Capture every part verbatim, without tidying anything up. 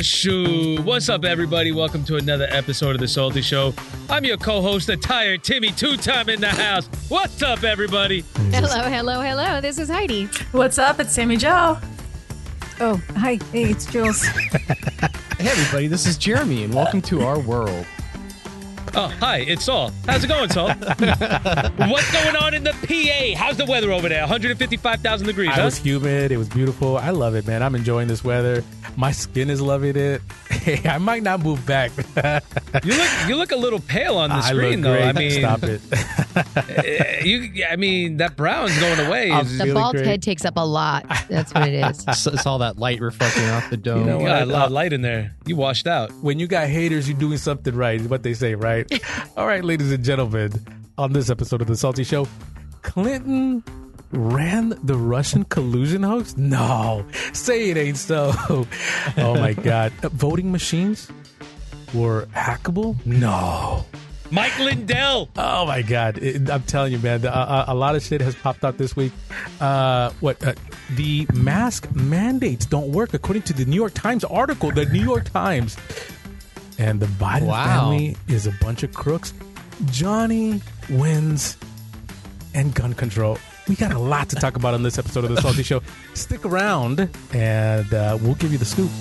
shoot. What's up, everybody? Welcome to another episode of The Salty Show. I'm your co-host, the tired Timmy, two-time in the house. What's up, everybody? Hello, hello, hello. This is Heidi. What's up? It's Sammy Joe. Oh, hi. Hey, it's Jules. Hey, everybody. This is Jeremy, and welcome to our world. Oh, hi, it's Saul. How's it going, Saul? What's going on in the P A? How's the weather over there? one hundred fifty-five thousand degrees, It huh? was humid. It was beautiful. I love it, man. I'm enjoying this weather. My skin is loving it. Hey, I might not move back. You look you look a little pale on the I screen, look though. great. I mean, Stop it. uh, you, I mean, that brown's going away. I'm It's- The Feeling bald great. head takes up a lot. That's what it is. It's, it's all that light reflecting off the dome. You know You what? got a lot of light in there. You washed out. When you got haters, you're doing something right, is what they say, right? All right, ladies and gentlemen, on this episode of The Salty Show, Clinton ran the Russian collusion hoax? No, say it ain't so. Oh my God. Uh, voting machines were hackable? No. Mike Lindell. Oh my God! It, I'm telling you, man, the, uh, a lot of shit has popped out this week. Uh, what uh, the mask mandates don't work according to the New York Times article. The New York Times and the Biden Wow. family is a bunch of crooks. Johnny wins and gun control. We got a lot to talk about on this episode of The Salty Show. Stick around, and uh, we'll give you the scoop.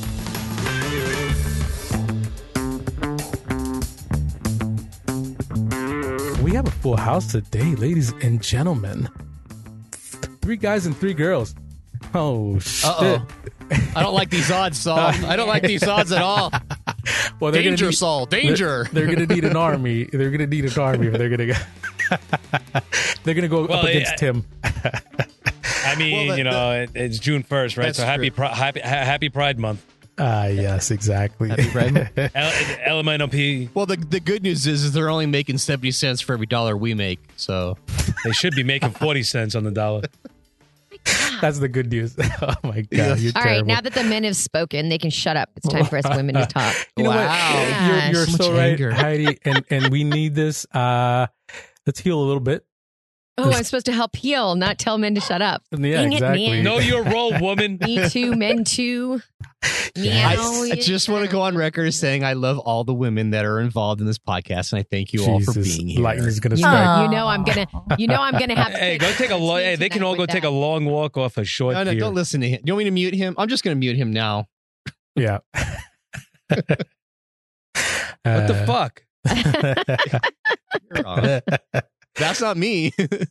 We have a full house today, ladies and gentlemen. Three guys and three girls. Oh, shit. Uh-oh. I don't like these odds, Saul. I don't like these odds at all. Well, they're Danger, gonna need, Saul. Danger. They're, they're going to need an army. They're going to need an army, but they're going to go. They're going to go Well, up against yeah. Tim. I mean, Well, that- you know, it, it's June first, right? That's So happy, true. pri- happy, ha- happy Pride Month. Ah, yes, exactly. Happy Pride. L- L M N O P. Well, the, the good news is, is they're only making seventy cents for every dollar we make. So They should be making forty cents on the dollar. That's the good news. Oh my God, Yeah. you're All right, terrible. now that the men have spoken, they can shut up. It's time for us women to talk. You know Wow. what? You're, you're So much so right, anger. Heidi, and and we need this. Uh, let's heal a little bit. Oh, I'm supposed to help heal, not tell men to shut up. Yeah, Dang it, exactly. man. Know your role, woman. Me too, men too. Meow. I, I just want to go on record as saying I love all the women that are involved in this podcast, and I thank you all for Jesus, being here. lightning's gonna You strike. know, you know I'm gonna. You know I'm gonna have to. Hey, go take a long. Hey, they can all go take a long walk off a short No, no, pier. don't listen to him. You want me to mute him? I'm just going to mute him now. Yeah. What Uh, the fuck? You're wrong. That's not me.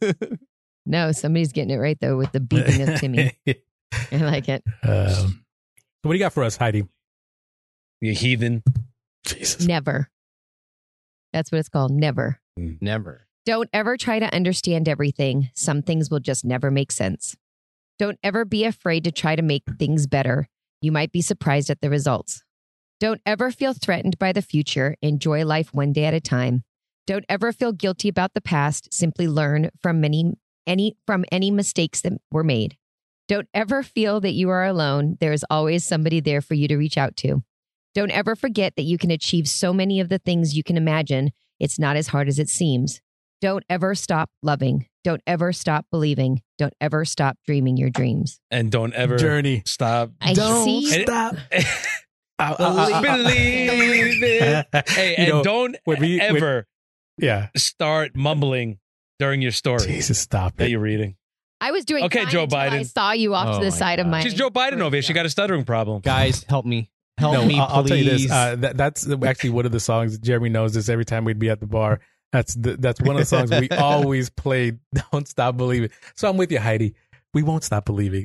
No, somebody's getting it right though with the beating of Timmy. I like it. Um, what do you got for us, Heidi? You heathen. Jesus. Never. That's what it's called. Never. Never. Don't ever try to understand everything. Some things will just never make sense. Don't ever be afraid to try to make things better. You might be surprised at the results. Don't ever feel threatened by the future. Enjoy life one day at a time. Don't ever feel guilty about the past. Simply learn from many, any, from any mistakes that were made. Don't ever feel that you are alone. There is always somebody there for you to reach out to. Don't ever forget that you can achieve so many of the things you can imagine. It's not as hard as it seems. Don't ever stop loving. Don't ever stop believing. Don't ever stop dreaming your dreams. And don't ever Journey. stop. I Don't see. stop. Ow, ow, ow, ow. Believe it. Hey, You and know, don't when we- when- ever Yeah. start mumbling during your story Jesus, stop that it. you're reading. I was doing Okay, fine Joe until I Biden. saw you off Oh to the my side of God. my. She's Joe Biden over here. She got a stuttering problem. Guys, help me. Help No, me, I'll, I'll tell you this. please. Uh, that, that's actually one of the songs. Jeremy knows this. Every time we'd be at the bar, that's the, that's one of the songs we always played. Don't stop believing. So I'm with you, Heidi. We won't stop believing.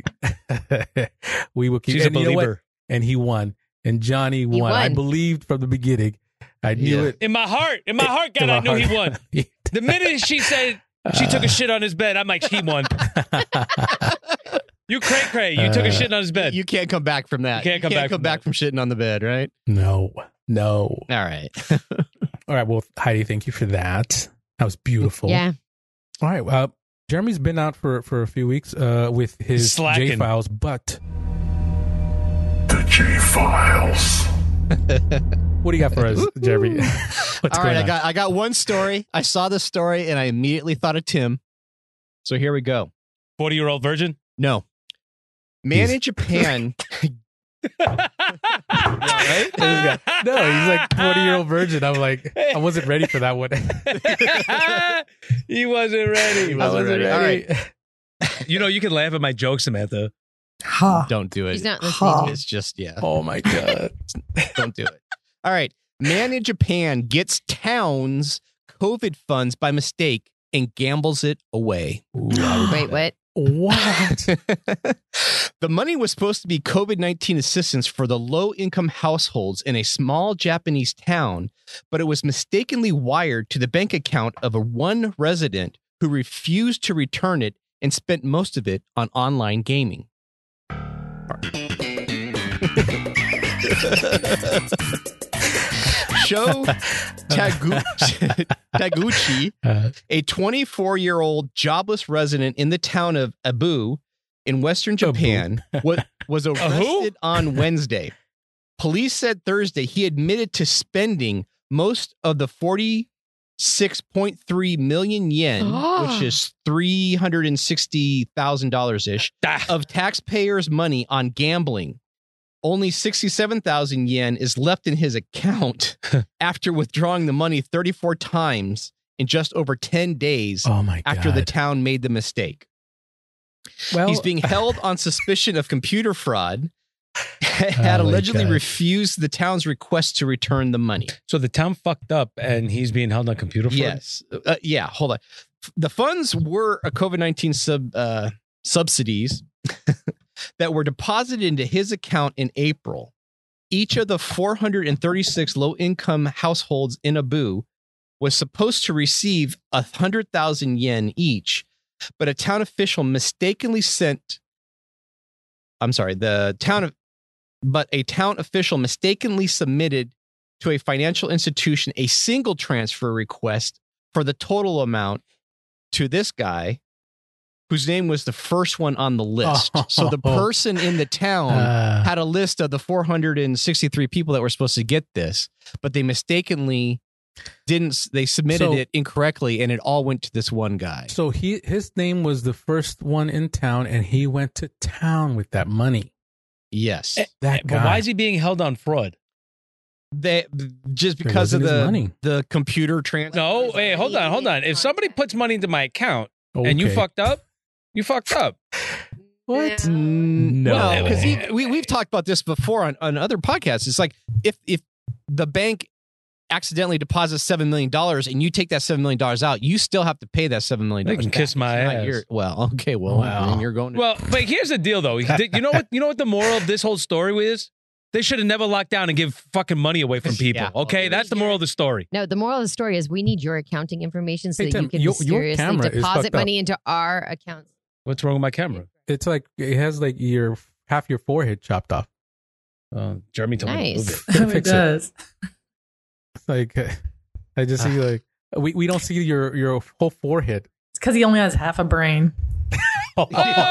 We will keep. She's a and you know what? believer. And he won. And Johnny won. I won. believed from the beginning. I knew Yeah. it. In my heart, in my heart, God, In my I knew he heart. won. The minute she said she took a shit on his bed, I'm like, he won. You cray cray. You took a Uh, shit on his bed. you can't come back from that. You can't come back from that. from shitting on the bed, right? No, no. All right. All right. Well, Heidi, thank you for that. That was beautiful. Yeah. All right. Uh, Jeremy's been out for, for a few weeks uh, with his Slacking. J Files, but The J Files. what do you got for us, Jeremy? What's All going right, I on? got I got one story. I saw this story and I immediately thought of Tim. So here we go. forty-year-old virgin? No. Man in Japan Right? This guy- no, he's like forty year old virgin. I'm like, I wasn't ready for that one. He wasn't ready. He I wasn't wasn't ready. ready. All right. You know, you can laugh at my jokes, Samantha. Ha. Don't do it. He's not listening to you. It's just, yeah. Oh my god. Don't do it. All right. Man in Japan gets town's COVID funds by mistake and gambles it away. Wait, what? What? The money was supposed to be COVID nineteen assistance for the low-income households in a small Japanese town, but it was mistakenly wired to the bank account of a one resident who refused to return it and spent most of it on online gaming. Sho Tagu- Taguchi, Uh, a twenty-four-year-old jobless resident in the town of Abu in western Japan, was, was arrested on Wednesday. Police said Thursday he admitted to spending most of the forty-six point three million yen, which is three hundred sixty thousand dollars-ish, of taxpayers' money on gambling. Only sixty-seven thousand yen is left in his account after withdrawing the money thirty-four times in just over ten days oh my god. after the town made the mistake. well, He's being held on suspicion of computer fraud, had Oh my allegedly God. refused the town's request to return the money. So the town fucked up and he's being held on computer fraud? Yes. Uh, yeah, hold on. The funds were a COVID nineteen sub uh, subsidies that were deposited into his account in April. Each of the four hundred thirty-six low-income households in Abu was supposed to receive one hundred thousand yen each, but a town official mistakenly sent I'm sorry, the town of but a town official mistakenly submitted to a financial institution a single transfer request for the total amount to this guy, whose name was the first one on the list. So the person in the town Uh, had a list of the four hundred sixty-three people that were supposed to get this, but they mistakenly didn't, they submitted So- it incorrectly and it all went to this one guy. so he his name was the first one in town, and he went to town with that money. Yes. That But guy. why is he being held on fraud? They just It because of wasn't his the money. the computer transfer. No, hey, hold on, hold on. If somebody puts money into my account and you Okay. fucked up, you fucked up. What? No, No. because we we've talked about this before on, on other podcasts. It's like if if the bank accidentally deposits seven million dollars and you take that seven million dollars out, you still have to pay that seven million They dollars. can kiss my ass. Well, okay, well, Wow. then you're going. To, Well, but here's the deal, though. You know what? You know what the moral of this whole story is? They should have never locked down and give fucking money away from people. Yeah. Okay, that's the moral of the story. No, the moral of the story is we need your accounting information so Hey, that Tim, you can your- your mysteriously camera is deposit fucked up. money into our accounts. What's wrong with my camera? It's like it has like your half your forehead chopped off. Uh, Jeremy told me to Nice. move it. Gotta it fix it. does. It's like uh, I just see like we, we don't see your your whole forehead. It's because he only has half a brain. Oh!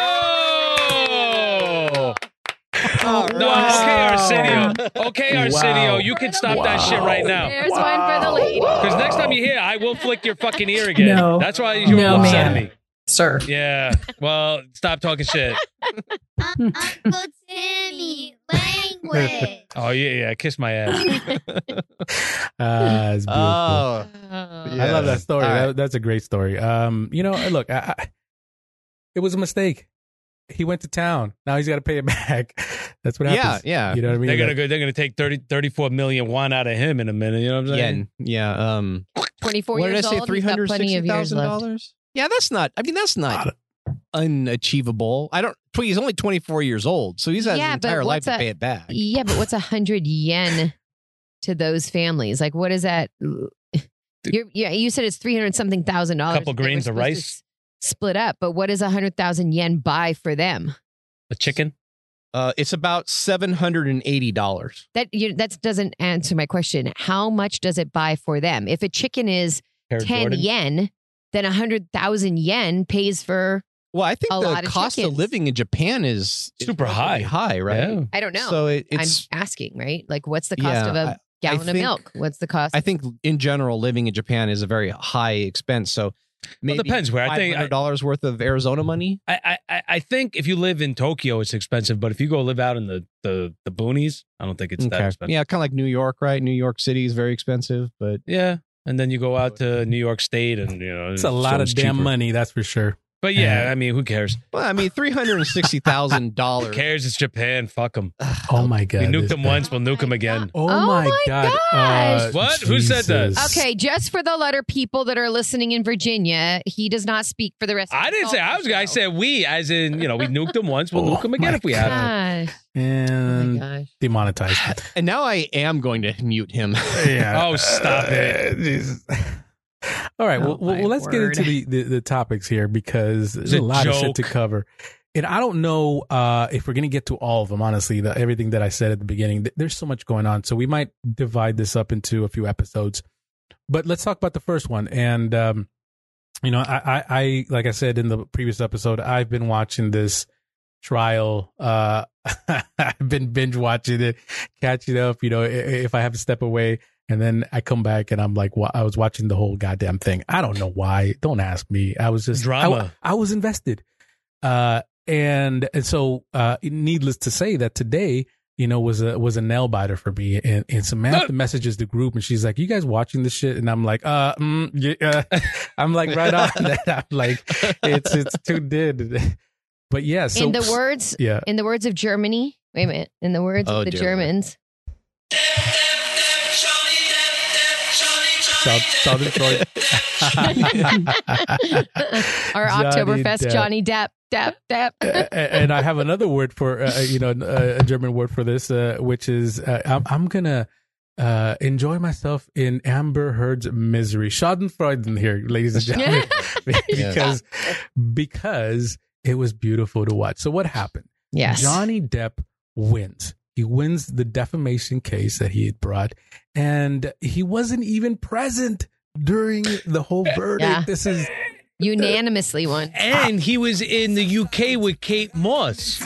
All No, right. okay, Arsenio. Okay, Arsenio, Wow. you can stop that shit right now. There's one for the lady. Because next time you're here, I will flick your fucking ear again. No. That's why you're No, upset at man. me. Sir. Yeah. Well, stop talking shit. Uncle Timmy, language. Oh yeah, yeah. Kiss my ass. Ah, it's beautiful. Oh, I love that story. All right. That, that's a great story. Um, you know, look, I, I, it was a mistake. He went to town. Now he's got to pay it back. That's what yeah, happens. yeah. You know what I mean? They're gonna go. They're gonna take thirty, thirty-four million won out of him in a minute. You know what I'm saying? Yen. Yeah. Um. twenty-four What did I years say? old. Three He's got hundred plenty sixty of years thousand left. dollars. Yeah, that's not. I mean, that's not unachievable. I don't. He's only twenty four years old, so he's had Yeah, his but entire life what's to a- pay it back. Yeah, but what's a hundred yen to those families? Like, what is that? You're, yeah, you said it's three hundred something thousand dollars. Couple that we're grains of supposed to rice. s- Split up, but what does a hundred thousand yen buy for them? A chicken. Uh, it's about seven hundred and eighty dollars. That you, that doesn't answer my question. How much does it buy for them? If a chicken is Pair of ten Jordans. yen, then a hundred thousand yen pays for. Well, I think A the lot of cost chickens. of living in Japan is is Super relatively high. high, right? Yeah. I don't know. So it, it's. I'm asking, right? Like, what's the cost Yeah, of I- a gallon of think- milk? What's the cost? I think in general, living in Japan is a very high expense. So maybe depends where. I five think I- hundred dollars worth of Arizona money. I, I I think if you live in Tokyo, it's expensive. But if you go live out in the the, the boonies, I don't think it's that expensive. Yeah, kind of like New York, right? New York City is very expensive, but Yeah. And then you go out to New York State and, you know, It's a lot of it's damn cheaper. money, that's for sure. But yeah, Yeah. I mean, who cares? well, I mean, three hundred and sixty thousand Who dollars. cares? It's Japan. Fuck them. Oh my god. We nuked this them guy. once. We'll nuke them again. Oh, Oh my my god. gosh. Uh, What? Who said that? Jesus. Okay, just for the letter people that are listening in Virginia, he does not speak for the rest of I the didn't say I was. I show. said we, as in, you know, we nuked them once. We'll Oh nuke them again my if we have to. Gosh. Oh And my gosh. demonetized. And now I am going to mute him. Yeah. Oh, stop it. Uh, Jesus. All right. Oh, well, well, my well, let's get into word. the, the, the topics here because there's It's a a lot of shit to joke. cover. And I don't know uh, if we're going to get to all of them, honestly, the, everything that I said at the beginning. Th- There's so much going on. So we might divide this up into a few episodes. But let's talk about the first one. And, um, you know, I, I, I, like I said in the previous episode, I've been watching this trial. Uh, I've been binge watching it, catching up, you know, i- if I have to step away. And then I come back and I'm like, well, I was watching the whole goddamn thing. I don't know why. Don't ask me. I was just Drama. I, I was invested. Uh, and and so, uh, needless to say, that today, you know, was a was a nail biter for me. And, and Samantha messages the group, and she's like, "You guys watching this shit?" And I'm like, "Uh, mm, yeah." I'm like, right on that. I'm like, it's it's too did. But yeah, so in the words, yeah. in the words of Germany. Wait a minute. In the words Oh, of the dear. Germans. South, South Detroit. Our Johnny Oktoberfest Depp. Johnny Depp, Depp, Depp. A- and I have another word for uh, you know a German word for this, uh, which is uh, I'm, I'm gonna uh, enjoy myself in Amber Heard's misery. Schadenfreude here, ladies and gentlemen, because because it was beautiful to watch. So what happened? Yes. Johnny Depp wins. He wins the defamation case that he had brought, and he wasn't even present during the whole verdict. Yeah. This is Unanimously won. And he was in the U K with Kate Moss.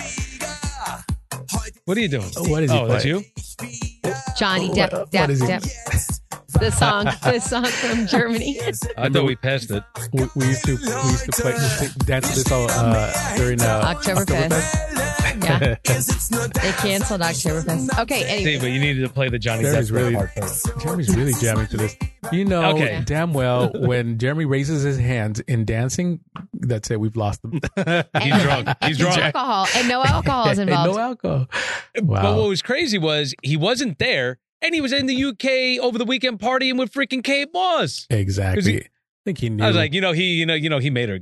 What are you doing? What is he Oh, that's playing? you? Johnny What- Depp, what Depp, is he- Depp. The song, the song from Germany. I thought we passed it. we, we used to we used to play used to dance to this all uh, during uh, Oktoberfest. Yeah. They canceled Oktoberfest. Okay, See, anyway. but you needed to play the Johnny Jeremy's Depp really part first. Jeremy's really jamming to this. You know Okay. damn well when Jeremy raises his hands in dancing, that's it. We've lost him. He's drunk. He's drunk. Alcohol. And no alcohol is And involved. no alcohol. But Wow. what was crazy was he wasn't there, and he was in the U K over the weekend partying with freaking Kate Moss. Exactly. he- I think he knew. I was like, you know, he, you know, you know, he made her.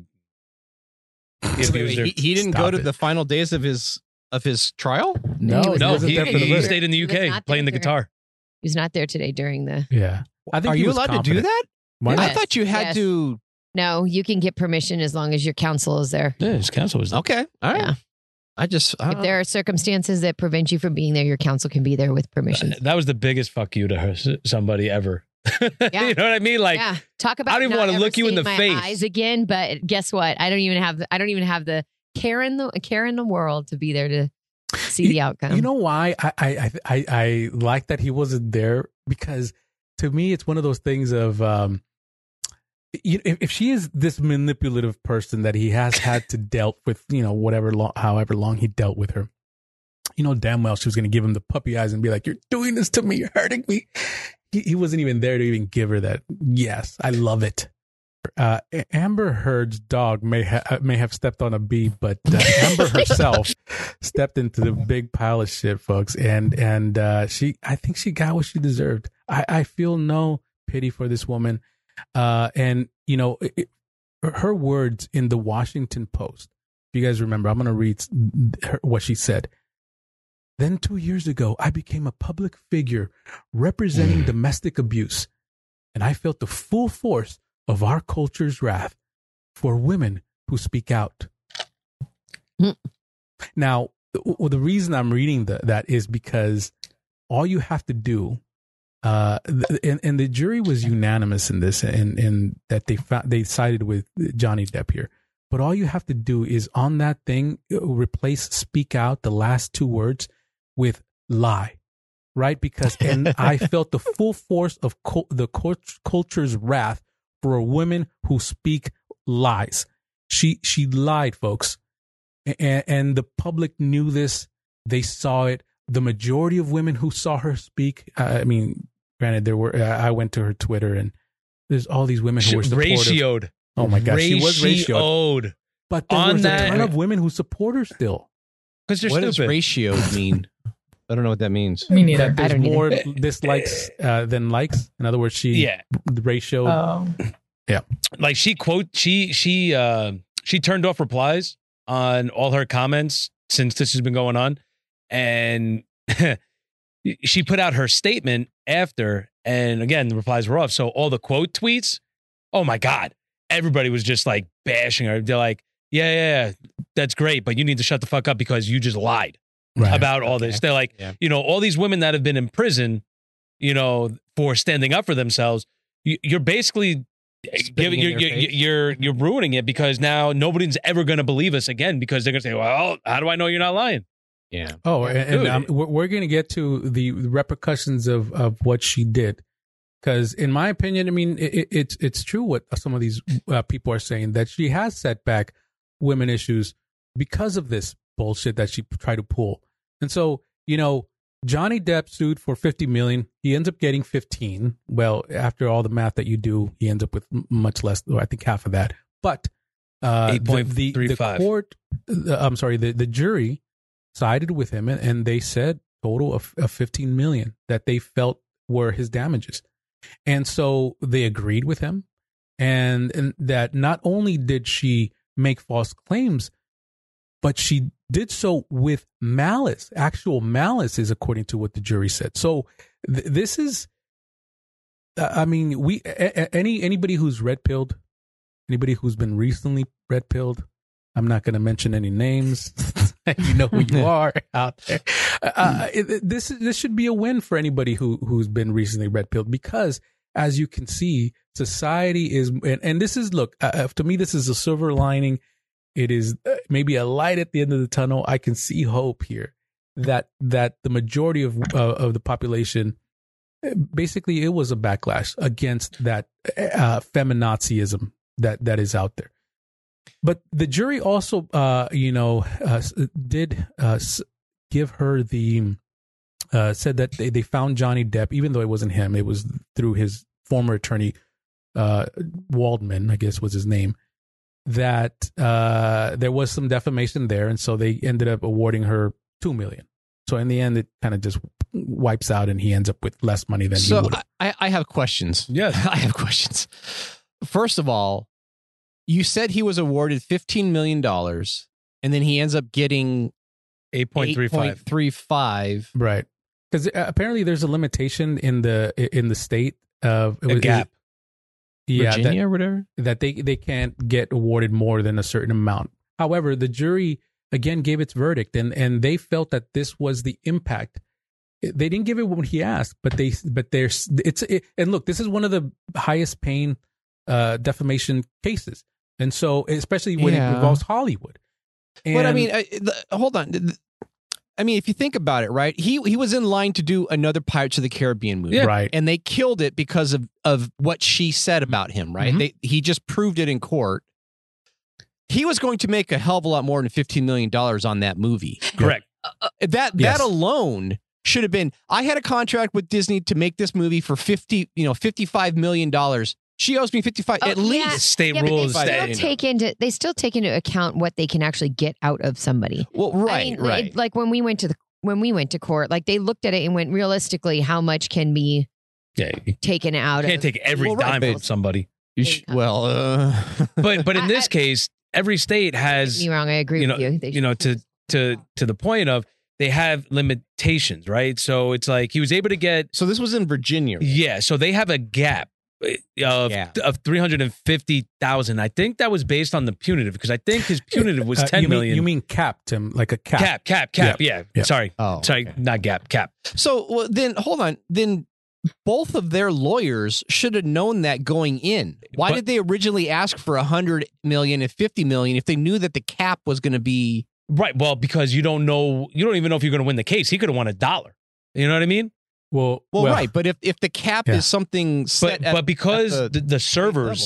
He Wait, abused her. he, he didn't Stop go to it. the final days of his of his trial. no, he was- No, wasn't he, there for the he verdict. stayed in the He U was K not playing the there. guitar. He was not there today during the. Yeah. I think Are he you was allowed to confident. do that? Why I not? Yes. thought you had Yes. to. No, you can get permission as long as your counsel is there. Yeah, his counsel was Okay, all right. Yeah. I just I If don't there are circumstances that prevent you from being there, your counsel can be there with permission. That was the biggest fuck you to her, somebody ever. You know what I mean? Like, yeah, talk about. I don't even not wanna ever look you in seeing the my face. eyes again. But guess what? I don't even have. The, I don't even have the care in the care in the world to be there to see the outcome. You know why I, I I I I like that he wasn't there, because to me it's one of those things of um, you, if, if she is this manipulative person that he has had to dealt with, you know, whatever long, however long he dealt with her, you know damn well she was going to give him the puppy eyes and be like, "You're doing this to me, you're hurting me." He, he wasn't even there to even give her that. Yes, I love it. Uh, Amber Heard's dog may ha- may have stepped on a bee, but uh, Amber herself stepped into the big pile of shit, folks, and and uh, she, I think she got what she deserved. I, I feel no pity for this woman, uh, and you know it, her words in the Washington Post. If you guys remember, I'm going to read her, what she said. Then two years ago, I became a public figure representing domestic abuse, and I felt the full force of our culture's wrath for women who speak out. Mm. Now, well, the reason I'm reading the, that is because all you have to do, uh, th- and, and the jury was unanimous in this, and, and that they found, they sided with Johnny Depp here. But all you have to do is on that thing, replace "speak out," the last two words, with "lie." Right? Because, and I felt the full force of co- the cult- culture's wrath for women who speak lies. She she lied, folks, and, and the public knew this. They saw it. The majority of women who saw her speak, I mean, granted, there were. I went to her Twitter, and there's all these women who were supportive. Ratioed. Oh my gosh, she was ratioed. Ratioed. But there On was that- a ton of women who support her still. Because they're What does stupid. ratioed mean? I don't know what that means. Me neither. That there's don't either. more dislikes uh, than likes. In other words, she Yeah. ratio. Oh, Like she quote she she uh she turned off replies on all her comments since this has been going on, and she put out her statement after, and again the replies were off. So all the quote tweets, oh my god, everybody was just like bashing her. They're like, yeah, yeah, yeah, that's great, but you need to shut the fuck up because you just lied Right. about all this. They're like, Yeah. you know, all these women that have been in prison, you know, for standing up for themselves, you, you're basically Spitting giving in you're, their you're, face. you're you're ruining it because now nobody's ever going to believe us again because they're going to say, well, how do I know you're not lying? Yeah. Oh, and, and Dude. um, we're, we're going to get to the repercussions of, of what she did, because in my opinion, I mean, it, it, it's it's true what some of these uh, people are saying, that she has set back women issues because of this bullshit that she tried to pull. And so, you know, Johnny Depp sued for fifty million. He ends up getting fifteen. Well, after all the math that you do, he ends up with m- much less, or I think half of that. But uh, eight point the, three the, the five. court, the, I'm sorry, the, the jury sided with him, and, and they said total of, of fifteen million that they felt were his damages. And so they agreed with him, and, and that not only did she make false claims, but she did so with malice. Actual malice is according to what the jury said. So th- this is, uh, I mean, we a- a- any anybody who's red pilled, anybody who's been recently red pilled. I'm not going to mention any names. You know who you are out there. Uh, it, it- this this should be a win for anybody who who's been recently red pilled, because as you can see, society is, and, and this is, look, uh, to me, this is a silver lining. It is uh, maybe a light at the end of the tunnel. I can see hope here that that the majority of uh, of the population, uh, basically, it was a backlash against that uh, feminazism that that is out there. But the jury also, uh, you know, uh, did uh, give her the uh, said that they, they found Johnny Depp, even though it wasn't him, it was through his former attorney, uh, Waldman, I guess was his name, that uh, there was some defamation there, and so they ended up awarding her two million. So in the end, it kind of just wipes out, and he ends up with less money than he So would. I, I have questions. Yes. I have questions. First of all, you said he was awarded fifteen million dollars, and then he ends up getting eight point three five. three five. Right, because apparently there's a limitation in the in the state of it A was- gap. Yeah, that, Virginia or whatever. that they they can't get awarded more than a certain amount. However, the jury again gave its verdict, and and they felt that this was the impact. They didn't give it what he asked, but they but there's it's it, and look, this is one of the highest paying uh, defamation cases, and so especially when Yeah. it involves Hollywood. And, But I mean, uh, the, hold on. The- the- I mean, if you think about it, right? He he was in line to do another Pirates of the Caribbean movie, Yeah. right? and they killed it because of of what she said about him, right? Mhm. They, he just proved it in court. He was going to make a hell of a lot more than fifteen million dollars on that movie. Correct. That Yes. that alone should have been. I had a contract with Disney to make this movie for fifty, you know, fifty five million dollars. She owes me fifty five Oh, at yeah. least. State Yeah, but rules. they that, still you know. take into they still take into account what they can actually get out of somebody. Well, right, I mean, right. it- like when we went to the when we went to court, like they looked at it and went, realistically, how much can be Yeah, you taken out can't of take every Well, right, dime but- from somebody. You sh- well, uh, But but in I- this I- case, every state Don't has, get me wrong, I agree you with know, you. They you know, to to to the point of they have limitations, right? So it's like he was able to get, so this was in Virginia. right? yeah. So they have a gap of Yeah. of three hundred and fifty thousand. I think that was based on the punitive because I think his punitive was Uh, ten you million. Mean, you mean cap, Tim, like a cap? cap, cap, cap? Yeah. Yeah. Sorry, Oh, sorry, okay. not gap, cap. So well, then, hold on. Then both of their lawyers should have known that going in. Why But- did they originally ask for a hundred million and fifty million if they knew that the cap was going to be? Right. Well, because you don't know, you don't even know if you're going to win the case. He could have won a dollar. You know what I mean? Well, Well, right. But if if the cap Yeah. is something set, But at, but because at the, the, servers level.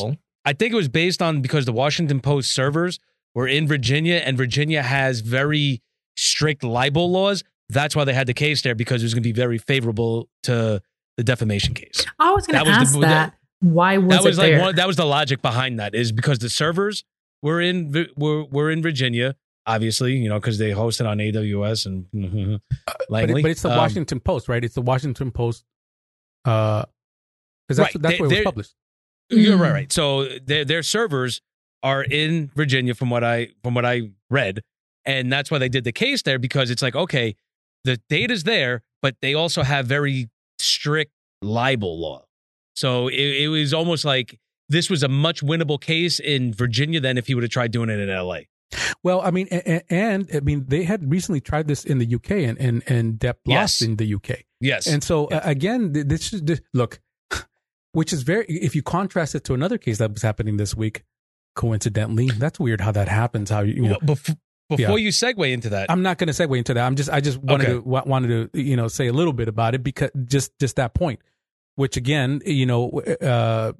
I think it was based on because the Washington Post servers were in Virginia, and Virginia has very strict libel laws. That's why they had the case there, because it was going to be very favorable to the defamation case. I was going That to was ask the- that. Why was, that was it like there? one, that was the logic behind that, is because the servers were in Vi- were were in Virginia, obviously, you know, because they hosted on A W S and But, Langley. it, but it's the Um, Washington Post, right? It's the Washington Post. Uh, because that's, Right. that's They- where it was they're- published. You're Mm. right, right. So their their servers are in Virginia, from what I from what I read, and that's why they did the case there, because it's like, okay, the data's there, but they also have very strict libel law. So it, it was almost like this was a much winnable case in Virginia than if he would have tried doing it in L A. Well, I mean, and, and I mean, they had recently tried this in the U K, and and, and Depp lost Yes. in the U K. Yes, And so Yes. uh, again, th- this is this, look, which is very. If you contrast it to another case that was happening this week, coincidentally, that's weird how that happens. How you, you know, Well, bef- before Yeah. you segue into that, I'm not going to segue into that. I'm just, I just wanted Okay. to wa- wanted to you know say a little bit about it, because just just that point, which again, you know, uh,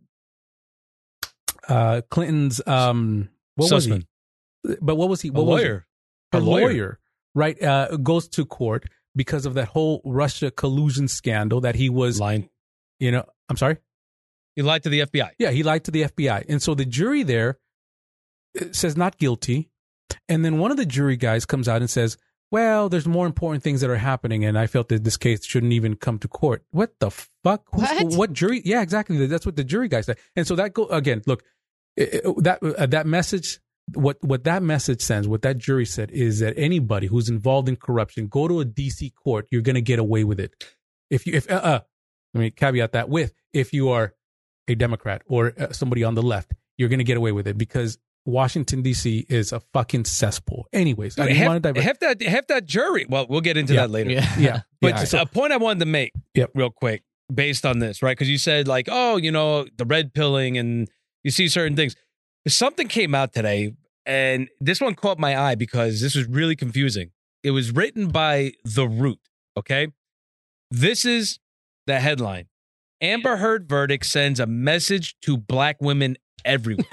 uh, Clinton's um, what Sussman, was he? But what was he? a What was he? lawyer, Her A lawyer. lawyer, right, uh, goes to court because of that whole Russia collusion scandal that he was, lying. you know, I'm sorry. He lied to the F B I. Yeah, he lied to the F B I. And so the jury there uh, says not guilty. And then one of the jury guys comes out and says, well, there's more important things that are happening, and I felt that this case shouldn't even come to court. What the fuck? Who's- What? what jury? Yeah, exactly. That's what the jury guy said. And so that go again, look, it- it- that uh, that message, what what that message sends, what that jury said is that anybody who's involved in corruption, go to a D C court, you're going to get away with it. If you, if, uh, uh, let me caveat that with, if you are a Democrat or uh, somebody on the left, you're going to get away with it, because Washington, D C is a fucking cesspool. Anyways, I Dude, didn't half, want to divert. half that half that jury. Well, we'll get into Yeah. that later. Yeah. Yeah. But yeah. So- a point I wanted to make, Yep. real quick, based on this, right? Because you said like, oh, you know, the red pilling, and you see certain things. Something came out today, and this one caught my eye because this was really confusing. It was written by The Root. Okay, this is the headline: Amber Heard verdict sends a message to black women everywhere.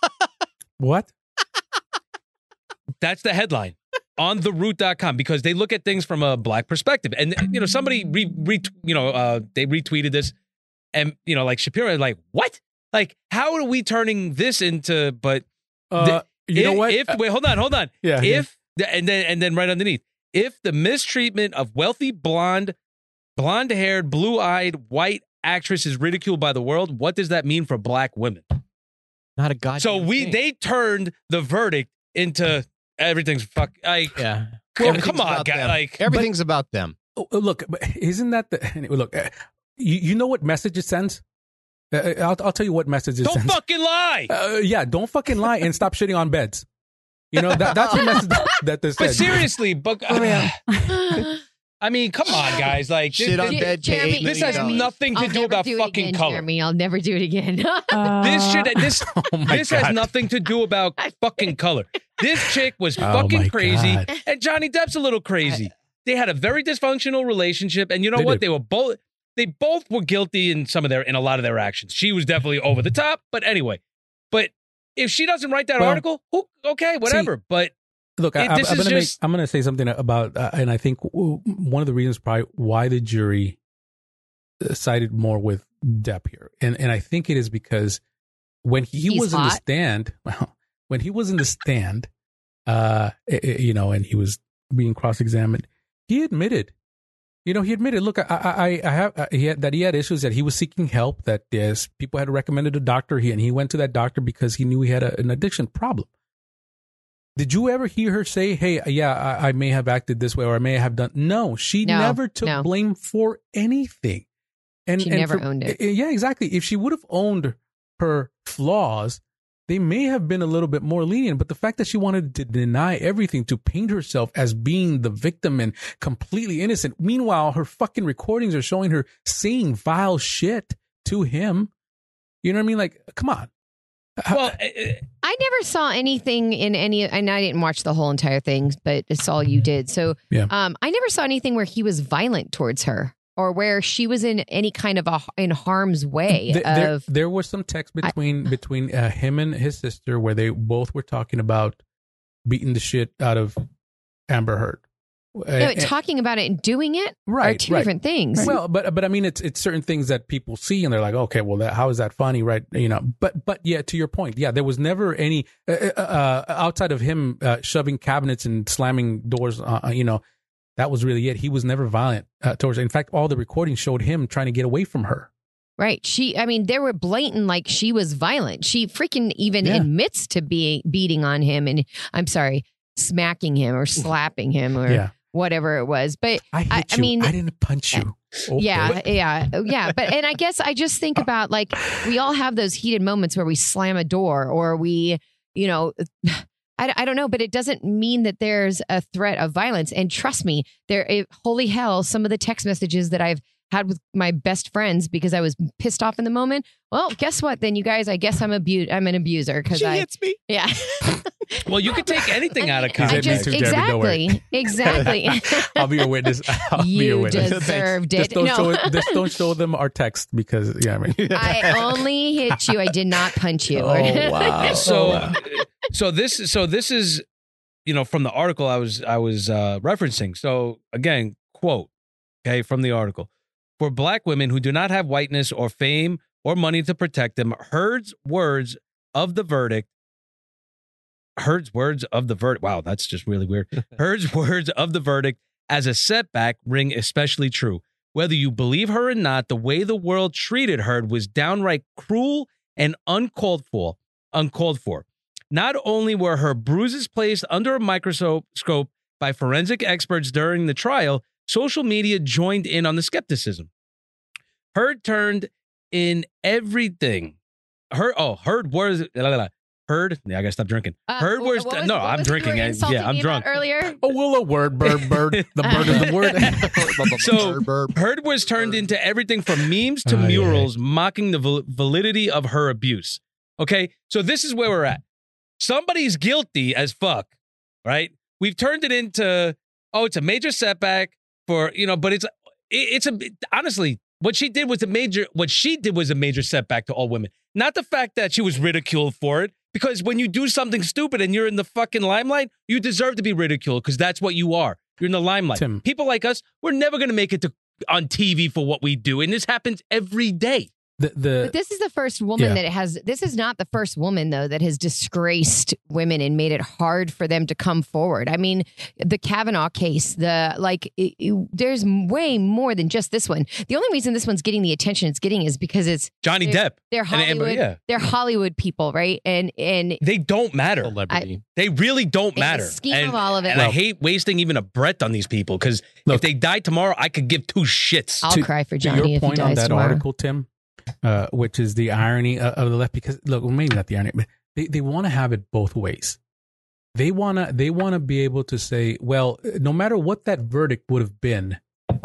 what? That's the headline on the root dot com, because they look at things from a black perspective. And, you know, somebody, re, re, you know, uh, they retweeted this, and, you know, like Shapiro, like, what? Like, how are we turning this into, but Uh, you know if, what? If, Uh, wait, hold on, hold on. yeah. yeah. If, and then, and then right underneath, if the mistreatment of wealthy, blonde, blonde haired, blue eyed, white actress is ridiculed by the world, what does that mean for black women? Not a goddamn So we, thing. they turned the verdict into everything's fuck. Like, yeah. well, Everything's come on, about guy. them. Like, Everything's about them. Oh, oh, look, but isn't that the anyway, look? uh, You, you know what message it sends? Uh, I'll I'll tell you what message it don't sends. fucking lie. Uh, yeah, don't fucking lie and stop shitting on beds. You know that that's the message that they But said. seriously, but I mean, come on, guys. Like, this, Shit on this, bed. Pay Jeremy, eight this million has dollars. nothing to I'll do never about do it fucking again, color. Jeremy. I'll never do it again. This should this Oh my this has God. nothing to do about fucking color. This chick was Oh fucking my crazy, God. and Johnny Depp's a little crazy. They had a very dysfunctional relationship, and you know They what? did. They were both they both were guilty in some of their in a lot of their actions. She was definitely over the top, but anyway. But if she doesn't write that Well, article, who, okay, whatever. but Look, I, It- I'm, this I'm is gonna just- make, I'm gonna say something about, uh, and I think w- one of the reasons probably why the jury uh, sided more with Depp here, and and I think it is because when he He's was in the hot. stand, well, when he was in the stand, uh, i- i- you know, and he was being cross-examined, he admitted, you know, he admitted, look, I, I, I have, uh, he had, that he had issues, that he was seeking help, that yes, people had recommended a doctor, he and he went to that doctor because he knew he had a, an addiction problem. Did you ever hear her say, hey, yeah, I, I may have acted this way, or I may have done? No, she No, never took no. blame for anything. And She and never for- owned it. uh, Yeah, exactly. If she would have owned her flaws, they may have been a little bit more lenient. But the fact that she wanted to deny everything, to paint herself as being the victim and completely innocent. Meanwhile, her fucking recordings are showing her saying vile shit to him. You know what I mean? Like, come on. well, uh, I never saw anything in any, and I didn't watch the whole entire thing, but it's all you did. So, Yeah. um, I never saw anything where he was violent towards her. or where she was in any kind of a in harm's way. Th- there, of there was some text between I, between uh, him and his sister where they both were talking about beating the shit out of Amber Heard. Yeah, but talking about it and doing it right, are two right. different things. Well, but but I mean, it's it's certain things that people see and they're like, okay, well, that, how is that funny, right? You know, but but yeah, to your point, yeah, there was never any uh, uh, outside of him uh, shoving cabinets and slamming doors. Uh, you know, that was really it. He was never violent uh, towards her. In fact, all the recordings showed him trying to get away from her. Right. She, I mean, they were blatant, like she was violent. She freaking even Yeah. admits to being beating on him, and I'm sorry, smacking him or slapping him or Yeah. whatever it was. But I hit I, you. I mean, I didn't punch you. Oh, yeah, what? yeah, yeah. But and I guess I just think about like we all have those heated moments where we slam a door or we, you know. I, I don't know, but it doesn't mean that there's a threat of violence. And trust me, there, it, holy hell, some of the text messages that I've had with my best friends because I was pissed off in the moment. Well, guess what? Then you guys, I guess I'm abu- I'm an abuser because She I hits me. yeah. Well, you could take anything out of He's I hit me context. just too, Jeremy, don't worry. exactly, exactly. I'll be your witness. I'll be your You witness. deserved Just it. don't, No. show it, just don't show them our text because, yeah, I mean. I only hit you. I did not punch you. Oh, wow. So, Oh, wow. so this, so this is, you know, from the article I was, I was uh, referencing. So again, quote, okay, from the article: for Black women who do not have whiteness or fame or money to protect them, Heard's words of the verdict. Heard's words of the verdict. Wow, that's just really weird. Heard's words of the verdict as a setback ring especially true. Whether you believe her or not, the way the world treated Heard was downright cruel and uncalled for. Uncalled for. Not only were her bruises placed under a microscope by forensic experts during the trial, social media joined in on the skepticism. Heard turned in everything. Her oh, Heard was Heard. Yeah, I gotta stop drinking. Uh, Heard what was, was- no, what I'm was you were drinking. I- insulting yeah, I'm me drunk. about earlier. Oh, well, a word, bird, bird. The bird is the word. So Heard was turned into everything from memes to Aye, aye, murals mocking the val- validity of her abuse. Okay, so this is where we're at. Somebody's guilty as fuck, right? We've turned it into, oh, it's a major setback for, you know, but it's, it, it's a, honestly, what she did was a major, what she did was a major setback to all women. Not the fact that she was ridiculed for it, because when you do something stupid and you're in the fucking limelight, you deserve to be ridiculed because that's what you are. You're in the limelight. Tim. People like us, we're never going to make it to on T V for what we do. And this happens every day. The, the, But this is the first woman Yeah. that has, this is not the first woman, though, that has disgraced women and made it hard for them to come forward. I mean, the Kavanaugh case, the like, it, it- there's way more than just this one. The only reason this one's getting the attention it's getting is because it's Johnny they're, Depp. they're and Amber, Hollywood, yeah. they're Hollywood people, right? And and They don't matter. Celebrity. They really don't It's the matter. scheme and, of all of it. And I Well- hate wasting even a breath on these people because if Look. they die tomorrow, I could give two shits. I'll to- cry for to Johnny your if he point dies on that tomorrow. article, Tim, uh, which is the irony of, of the left, because look, well, maybe not the irony, but they, they want to have it both ways. They wanna they wanna be able to say, well, no matter what that verdict would have been,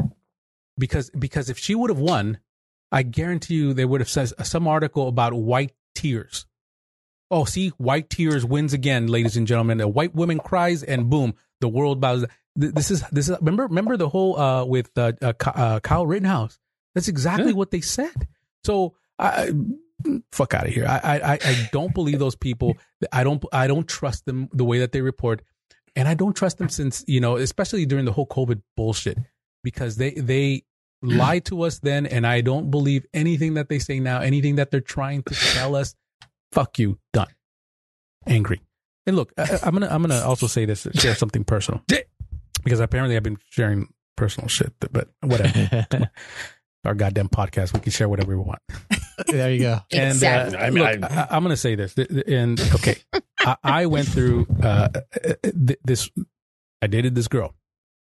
because because if she would have won, I guarantee you they would have said some article about white tears. Oh, see, white tears wins again, ladies and gentlemen. A white woman cries, and boom, the world bows. Th- This is this is remember remember the whole uh, with uh, uh, Ky- uh, Kyle Rittenhouse. That's exactly Yeah. what they said. So I, fuck out of here. I, I I don't believe those people. I don't I don't trust them the way that they report, and I don't trust them since, you know, especially during the whole COVID bullshit, because they they lied to us then, and I don't believe anything that they say now. Anything that they're trying to tell us. Fuck you. Done. Angry. And look, I, I'm gonna I'm gonna also say this, share something personal, because apparently I've been sharing personal shit, but whatever. Our goddamn podcast, we can share whatever we want. There you go. And Exactly. uh, I mean, look, I- I, I'm going to say this, th- th- and okay, I, I went through uh, th- this. I dated this girl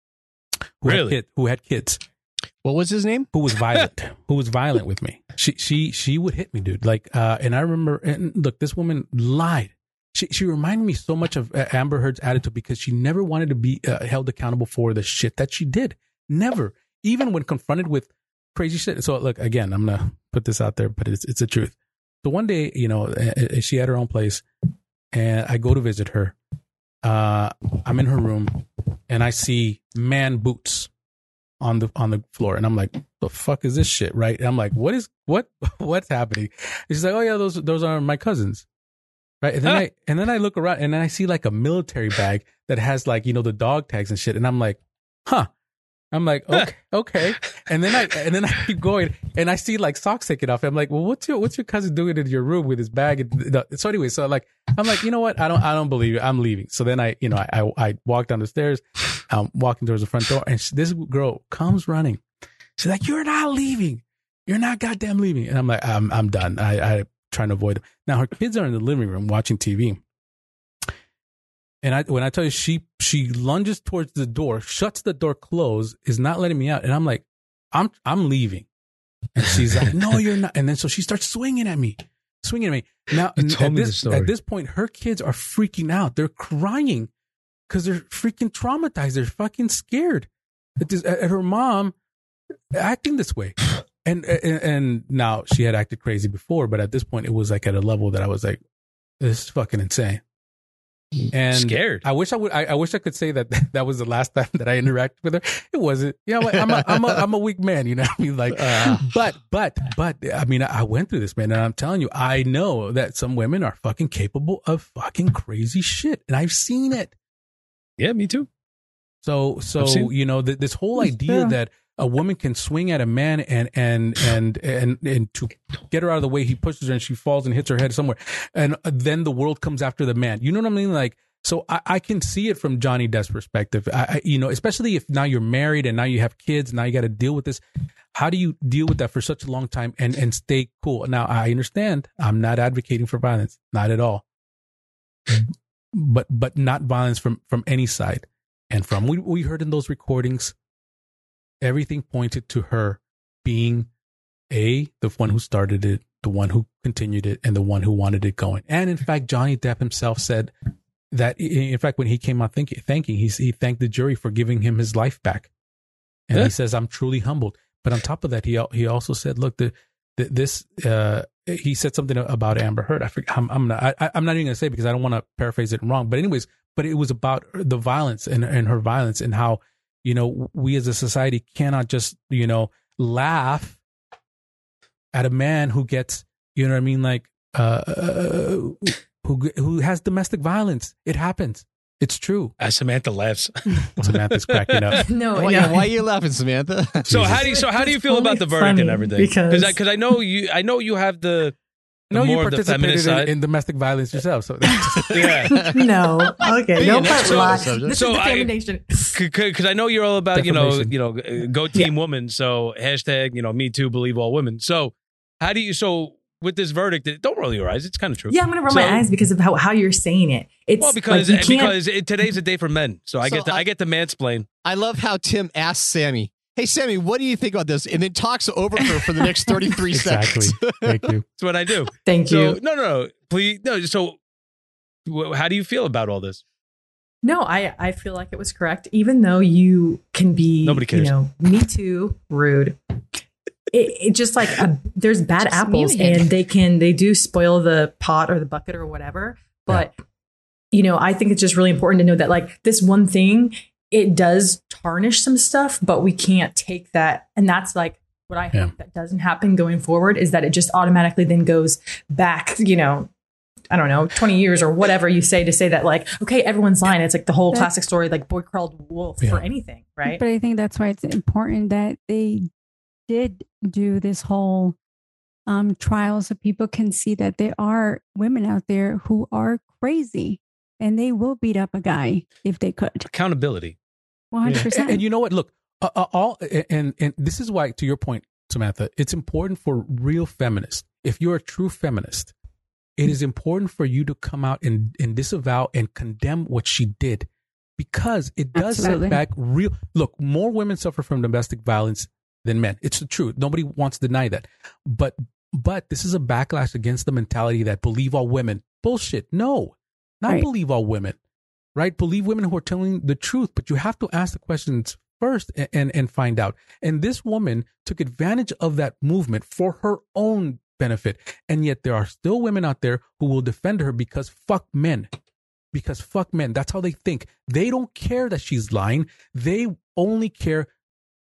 who Really? had kid, who had kids, What was his name? who was violent, who was violent with me. She she she would hit me, dude. Like, uh, and I remember. And look, this woman lied. She she reminded me so much of uh, Amber Heard's attitude, because she never wanted to be uh, held accountable for the shit that she did. Never, even when confronted with crazy shit. So look, again, I'm gonna put this out there, but it's it's the truth. So one day, you know, uh, she had her own place, and I go to visit her. Uh, I'm in her room, and I see man boots on the on the floor, and I'm like, the fuck is this shit, right? And I'm like, what is what what's happening? And she's like, oh yeah, those those are my cousins, right? And then I and then I look around, and then I see like a military bag that has like, you know, the dog tags and shit, and I'm like, huh. I'm like, okay, okay. And then I and then I keep going, and I see like socks taken off. I'm like, well, what's your what's your cousin doing in your room with his bag? And, so anyway, so like, I'm like, you know what? I don't I don't believe it. I'm leaving. So then I, you know, I I, I walk down the stairs, um, walking towards the front door, and this girl comes running. She's like, you're not leaving. You're not goddamn leaving. And I'm like, I'm I'm done. I I trying to avoid it. Now her kids are in the living room watching T V. And I, when I tell you, she she lunges towards the door, shuts the door closed, is not letting me out, and I'm like, I'm I'm leaving, and she's like, no, you're not. And then so she starts swinging at me, swinging at me. Now You told at me the this story. at this point, her kids are freaking out. They're crying because they're freaking traumatized. They're fucking scared. At, this, at her mom acting this way, and, and and now she had acted crazy before, but at this point, it was like at a level that I was like, this is fucking insane. And Scared. I wish I would. I, I wish I could say that that was the last time that I interacted with her. It wasn't. You know, what? I'm a, I'm a, I'm a weak man. You know, what I mean, like, Uh. but, but, but. I mean, I went through this, man, and I'm telling you, I know that some women are fucking capable of fucking crazy shit, and I've seen it. Yeah, me too. So, so I've seen- you know, th- this whole idea Yeah. that a woman can swing at a man and and and and and to get her out of the way, he pushes her and she falls and hits her head somewhere, and then the world comes after the man. You know what I mean? Like, so I, I can see it from Johnny Depp's perspective. I, I, you know, especially if now you're married and now you have kids, now you got to deal with this. How do you deal with that for such a long time and and stay cool? Now I understand. I'm not advocating for violence, not at all, but but not violence from from any side. And from we we heard in those recordings, everything pointed to her being a the one who started it, the one who continued it, and the one who wanted it going. And in fact, Johnny Depp himself said that. In fact, when he came out thinking, thanking, he he thanked the jury for giving him his life back, and Yeah. he says, "I'm truly humbled." But on top of that, he al- he also said, "Look, the, the this." Uh, he said something about Amber Heard. I forget, I'm I'm not I, I'm not even gonna say it because I don't want to paraphrase it wrong. But anyways, but it was about the violence and and her violence and how, you know, we as a society cannot just, you know, laugh at a man who gets, you know what I mean, like uh, who who has domestic violence. It happens. It's true. As Samantha laughs. Samantha's cracking up. No, Why, no. why are you laughing, Samantha? So how do you so how do you feel about the verdict Funny, and everything? because- I, cause I know you I know you have the, the No, you more of the feminist participated side. in, in domestic violence yourself. So yeah. No. Okay. Being Don't an expert lie. on the This subject. is So I- defamation. Because I know you're all about, you know, Defamation. you know, uh, go team woman. So hashtag, you know, me too, believe all women. So how do you, so with this verdict, don't roll your eyes. It's kind of true. Yeah, I'm gonna roll So- my eyes because of how, how you're saying it. It's Well, because like you can't. because it, today's a day for men. So I So get to, I- I get to mansplain. I love how Tim asks Sammy, "Hey, Sammy, what do you think about this?" And then talks over her for the next thirty-three exactly. seconds. Thank you. That's what I do. Thank So you. no, no, no, please, no. So wh- how do you feel about all this? No, I I feel like it was correct, even though you can be. Nobody cares. You know, me too. Rude. It, it just like a, there's bad Just apples, mute him. and they can they do spoil the pot or the bucket or whatever. But you know, I think it's just really important to know that like this one thing, it does tarnish some stuff, but we can't take that, and that's like what I hope Yeah. that doesn't happen going forward is that it just automatically then goes back. You know. I don't know, twenty years or whatever you say to say that like, okay, everyone's lying. It's like the whole That- classic story, like boy crawled wolf Yeah. for anything, right? But I think that's why it's important that they did do this whole um, trial so people can see that there are women out there who are crazy and they will beat up a guy if they could. Accountability. one hundred And, percent. and you know what? Look, uh, uh, all and and this is why, to your point, Samantha, it's important for real feminists. If you're a true feminist, it is important for you to come out and, and disavow and condemn what she did, because it does Absolutely. set back real. Look, more women suffer from domestic violence than men. It's the truth. Nobody wants to deny that. But but this is a backlash against the mentality that believe all women. Bullshit. No, not Right. believe all women. Right? Believe women who are telling the truth, but you have to ask the questions first and, and, and find out. And this woman took advantage of that movement for her own benefit. And yet there are still women out there who will defend her because fuck men. Because fuck men. That's how they think. They don't care that she's lying. They only care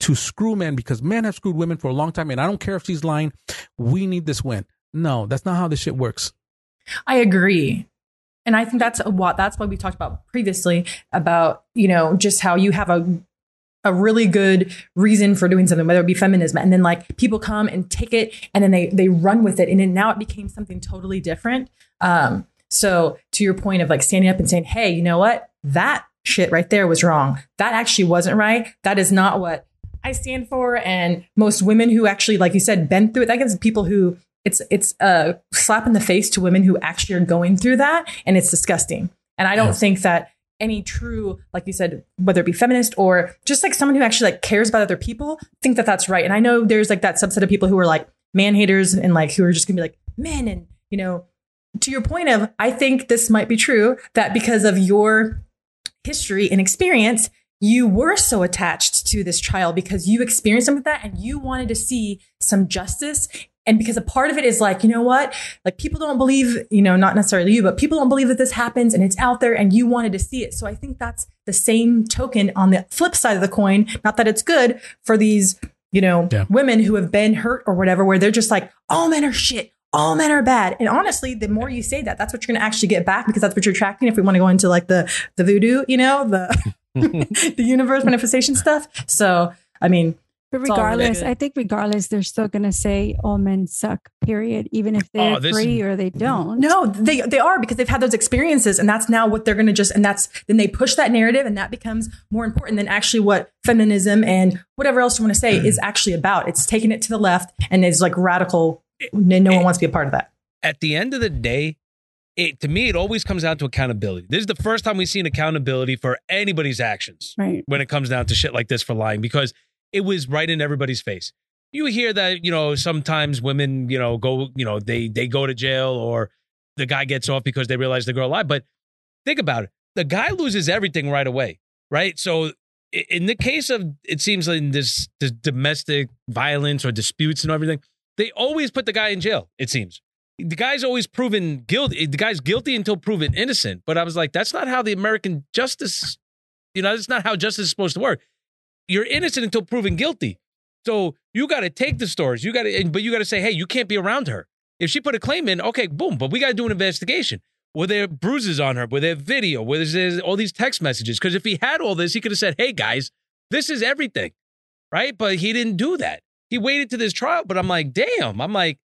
to screw men because men have screwed women for a long time. And I don't care if she's lying. We need this win. No, that's not how this shit works. I agree. And I think that's what that's what we talked about previously about, you know, just how you have a a really good reason for doing something, whether it be feminism. And then like people come and take it and then they they run with it. And then now it became something totally different. Um, so to your point of like standing up and saying, hey, you know what? That shit right there was wrong. That actually wasn't right. That is not what I stand for. And most women who actually, like you said, been through it, that gives people who it's it's a slap in the face to women who actually are going through that. And it's disgusting. And I don't Yeah. think that any true, like you said, whether it be feminist or just like someone who actually like cares about other people, think that that's right. And I know there's like that subset of people who are like man haters and like who are just gonna be like men. And, you know, to your point of, I think this might be true that because of your history and experience, you were so attached to this trial because you experienced some of that and you wanted to see some justice. And because a part of it is like, you know what, like people don't believe, you know, not necessarily you, but people don't believe that this happens and it's out there and you wanted to see it. So I think that's the same token on the flip side of the coin. Not that it's good for these, you know, Yeah. women who have been hurt or whatever, where they're just like, all men are shit. All men are bad. And honestly, the more you say that, that's what you're going to actually get back because that's what you're attracting. If we want to go into like the, the voodoo, you know, the, the universe manifestation stuff. So, I mean, But It's all really regardless, good. I think regardless, they're still going to say all men suck, period, even if they Oh, this- agree or they don't. no, they they are because they've had those experiences, and that's now what they're going to just, and that's then they push that narrative, and that becomes more important than actually what feminism and whatever else you want to say is actually about. It's taking it to the left, and it's like radical. No one wants to be a part of that. At the end of the day, it to me, it always comes down to accountability. This is the first time we've seen accountability for anybody's actions Right. when it comes down to shit like this for lying, because it was right in everybody's face. You hear that, you know, sometimes women, you know, go, you know, they they go to jail or the guy gets off because they realize the girl lied. But think about it. The guy loses everything right away, right? So i- in the case of, it seems like this, this domestic violence or disputes and everything, they always put the guy in jail, it seems. The guy's always proven guilty. The guy's guilty until proven innocent. But I was like, that's not how the American justice, you know, that's not how justice is supposed to work. You're innocent until proven guilty. So you got to take the stories. You got to, but you got to say, hey, you can't be around her. If she put a claim in, okay, boom. But we got to do an investigation. Were there bruises on her? Were there video? Were there all these text messages? Because if he had all this, he could have said, hey, guys, this is everything, right? But he didn't do that. He waited to this trial. But I'm like, damn. I'm like,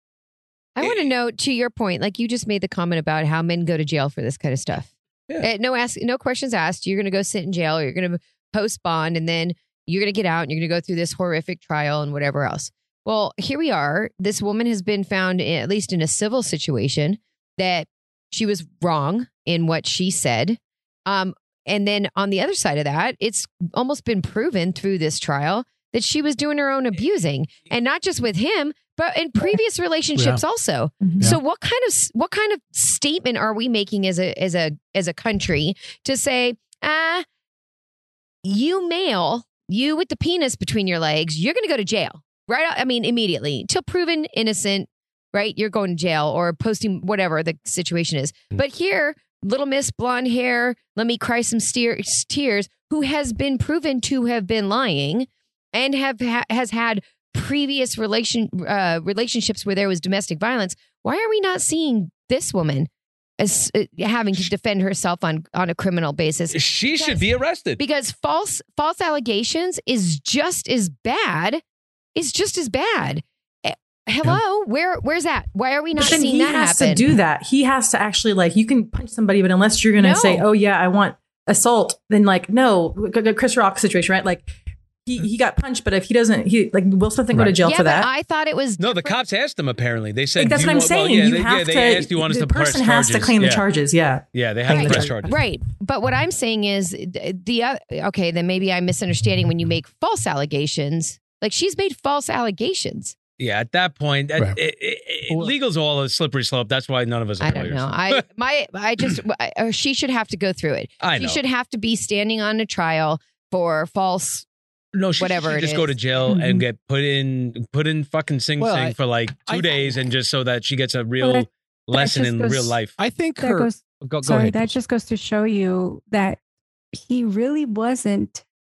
I want to know, to your point, like you just made the comment about how men go to jail for this kind of stuff. Yeah. Uh, no ask, no questions asked. You're going to go sit in jail. Or you're going to post bond, and then you're going to get out and you're going to go through this horrific trial and whatever else. Well, here we are. This woman has been found, in, at least in a civil situation, that she was wrong in what she said. Um, and then on the other side of that, it's almost been proven through this trial that she was doing her own abusing, and not just with him, but in previous relationships Yeah. also. Mhm. So what kind of what kind of statement are we making as a as a as a country to say, ah, you male, you with the penis between your legs, you're going to go to jail, right? I mean, immediately till proven innocent, right? You're going to jail or posting whatever the situation is. Mm. But here, little Miss Blonde Hair, let me cry some steer- tears, who has been proven to have been lying and have ha- has had previous relation uh, relationships where there was domestic violence. Why are we not seeing this woman as uh, having to defend herself on on a criminal basis? she should Because- be arrested. Because false false allegations is just as bad. Is just as bad. Eh, Hello, where where's that? Why are we not But then seeing he that has happen? to do that. He has to actually like, you can punch somebody, but unless you're going to No. say, oh yeah, I want assault, then like, no, Chris Rock situation, right? Like he, he got punched, but if he doesn't, he like Will Smith didn't go to Right. jail yeah, for but that. I thought it was No, the different. cops asked him. Apparently, they said Like, that's "Do what I'm want-" well, saying. yeah, you they, have yeah, to. they asked, "Do you want us the to press person has to charges?" claim yeah. the charges. Yeah. Yeah, they have Claim to the press charges. charges. Right. But what I'm saying is the, the uh, okay, then maybe I'm misunderstanding when you make false allegations. Like she's made false allegations. Yeah, at that point, that, Right. it, it, it, legal's all a slippery slope. That's why none of us are I don't lawyers. know. I my I just I, or she should have to go through it. I She know. should have to be standing on a trial for false. no, she whatever should it just go is. to jail Mhm. and get put in put in fucking Sing Well, Sing I- for like two I- days, and just so that she gets a real that- lesson just in goes- real life. I think That her. goes, go, go sorry, ahead. that just goes to show you that he really wasn't that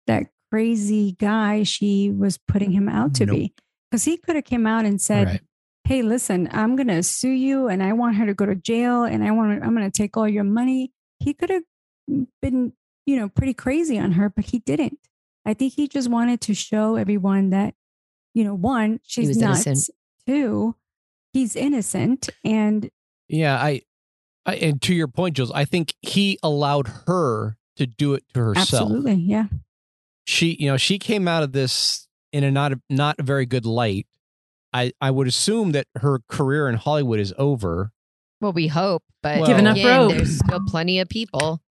crazy guy she was putting him out to Nope. be. Because he could have came out and said, Right. hey, listen, I'm going to sue you and I want her to go to jail and I want to, I'm going to take all your money. He could have been, you know, pretty crazy on her, but he didn't. I think he just wanted to show everyone that, you know, one, she's was nuts. innocent. Two, he's innocent. And Yeah, I, I and to your point, Jules, I think he allowed her to do it to herself. absolutely, yeah. She, you know, she came out of this in a not a, not a very good light. I, I would assume that her career in Hollywood is over. Well, we hope, but Well- Giving up again, rope. there's still plenty of people.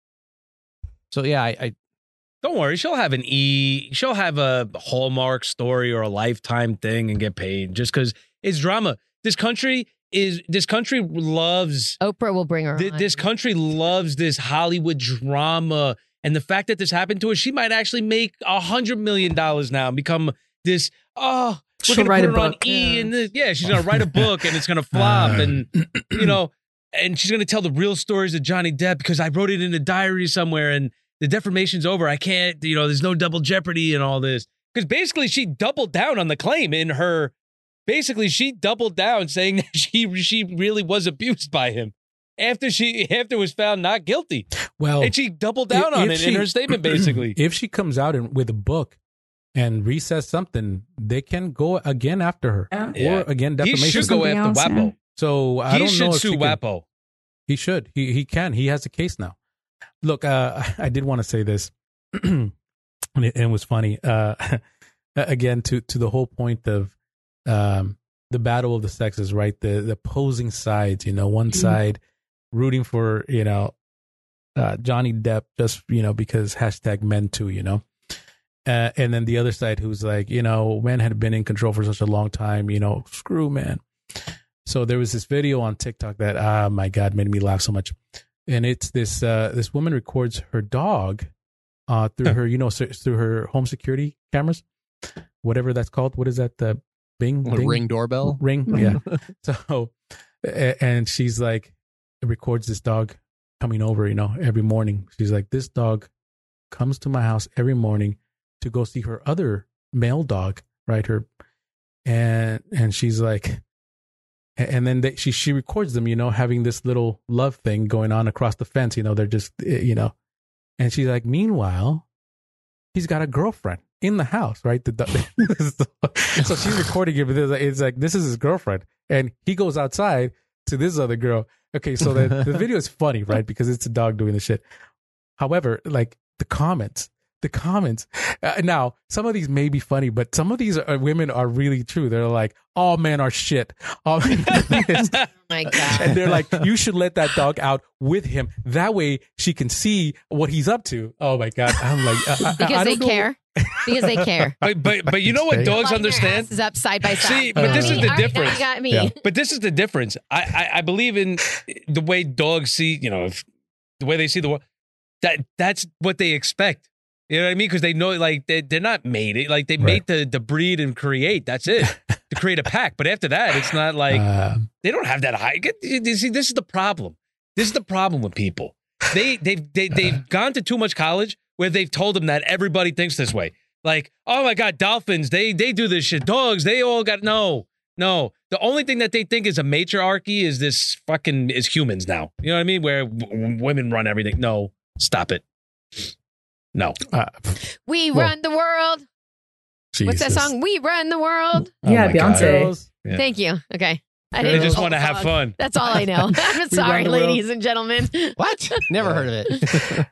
So yeah, I, I Don't worry, she'll have an E. She'll have a Hallmark story or a Lifetime thing and get paid just because it's drama. This country is. This country loves. Oprah will bring her Th- on. this country loves this Hollywood drama, and the fact that this happened to her, she might actually make a hundred million dollars now and become this. Oh, we're She'll gonna write put a her on book. E, Yeah. and this, yeah, she's gonna write a book, and it's gonna flop, and you know, and she's gonna tell the real stories of Johnny Depp because I wrote it in a diary somewhere, and the defamation's over. I can't, you know, there's no double jeopardy and all this because basically she doubled down on the claim in her. Basically, she doubled down saying that she she really was abused by him after she after was found not guilty, Well, and she doubled down on if it in she- her statement. Basically, if she comes out and, with a book and resays something, they can go again after her Yeah. Yeah. or again he defamation. should go Something after else, WAPO. yeah. So I He don't should know if sue she can- WAPO. He should. He he can. He has a case now. Look, uh, I did want to say this, and, it, and it was funny. Uh, again, to to the whole point of um, the battle of the sexes, right? The the opposing sides. You know, one Mhm. side rooting for you know uh, Johnny Depp just you know because hashtag men too. You know. Uh, and then the other side who's like, you know, men had been in control for such a long time, you know, screw man. So there was this video on TikTok that, ah, my God, made me laugh so much. And it's this, uh, this woman records her dog, uh, through her, you know, s- through her home security cameras, whatever that's called. What is that? The Bing? Ding? ring doorbell. Ring. Yeah. So, a- and she's like, records this dog coming over, you know, every morning. She's like, this dog comes to my house every morning to go see her other male dog, right? Her, and, and she's like, and then they, she, she records them, you know, having this little love thing going on across the fence, you know, they're just, eh, you know, and she's like, meanwhile, he's got a girlfriend in the house, right? The, the, so she's recording it, but it's like, it's like, this is his girlfriend. And he goes outside to this other girl. Okay. So the, the video is funny, right? Because it's a dog doing the shit. However, like the comments, the comments. Uh, now, some of these may be funny, but some of these are, women are really true. They're like, all men are shit. All men are this. Oh my God. And they're like, you should let that dog out with him. That way she can see what he's up to. Oh my God. I'm like, I, I, Because I they don't know. care. Because they care. But but but you know what Okay. dogs Line their understand? asses up side by side. See, You but got this me? is the All right, now difference. you got me. Yeah. But this is the difference. I, I I believe in the way dogs see, you know, if, the way they see the world. That that's what they expect. You know what I mean? Because they know, like, they, they're not made. Like, they made to, to breed and create. That's it. To create a pack. But after that, it's not like, Uh, they don't have that high. Get, you see, this is the problem. This is the problem with people. They, they've, they, they've gone to too much college where they've told them that everybody thinks this way. Like, oh my God, dolphins, they, they do this shit. Dogs, they all got, no, no. The only thing that they think is a matriarchy is this fucking, is humans now. You know what I mean? Where w- women run everything. No, stop it. No. uh, We Well, run the world. What's that Jesus. song? We run the world. Oh Yeah, my God. Beyonce. Yeah. Thank you. Okay. I They didn't just know want to the have song. fun. That's all I know. I'm run sorry, the world. ladies and gentlemen. What? Never heard of it.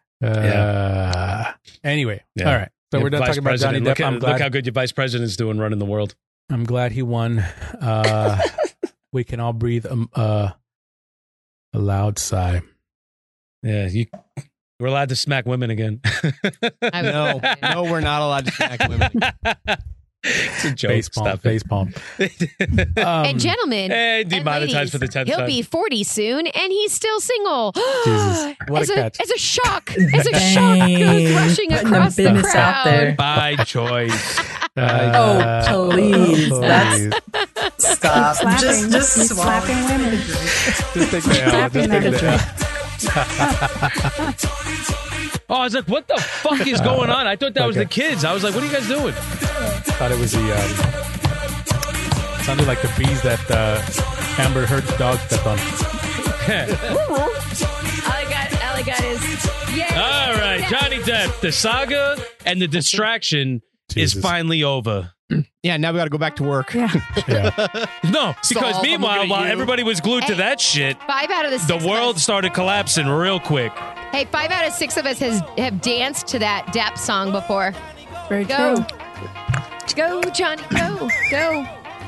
Uh, Anyway, Yeah. all right. So Yeah, we're done Vice talking about Johnny President. Depp. Look, at, I'm look glad. how good your vice president's doing running the world. I'm glad he won. Uh, we can all breathe um, uh, a loud sigh. Yeah, you. We're allowed to smack women again. I No, no, we're not allowed to smack women. It's a joke. Face palm. Stop Face palm. it. Um, and gentlemen, and and demonetized ladies, for the tenth he'll time. be forty soon, and he's still single. Jesus, what as a a, catch. as a shock, as a shock goes Dang. rushing Putting the across the business crowd. out there. By choice. Uh, Oh, please. please. Stop. Slapping. Just, just He's swallow. slapping women. Just take the L. Just Slapping take that the L. Oh, I was like, what the fuck is going on? I thought that was Okay. the kids. I was like, what are you guys doing? Thought it was the. Um, sounded like the bees that uh, Amber Heard's dog stepped on. All I got, all I got is, yay. All right, Johnny Depp, the saga and the distraction Jesus. is finally over. Yeah, now we got to go back to work. Yeah. No, because Saul, I'm meanwhile, looking at while you. everybody was glued to Hey. that shit, Five out of the the six world Of us, started collapsing real quick. hey, five out of six of us has have danced to that Depp song before. Very Go, true. go, Johnny, go, go.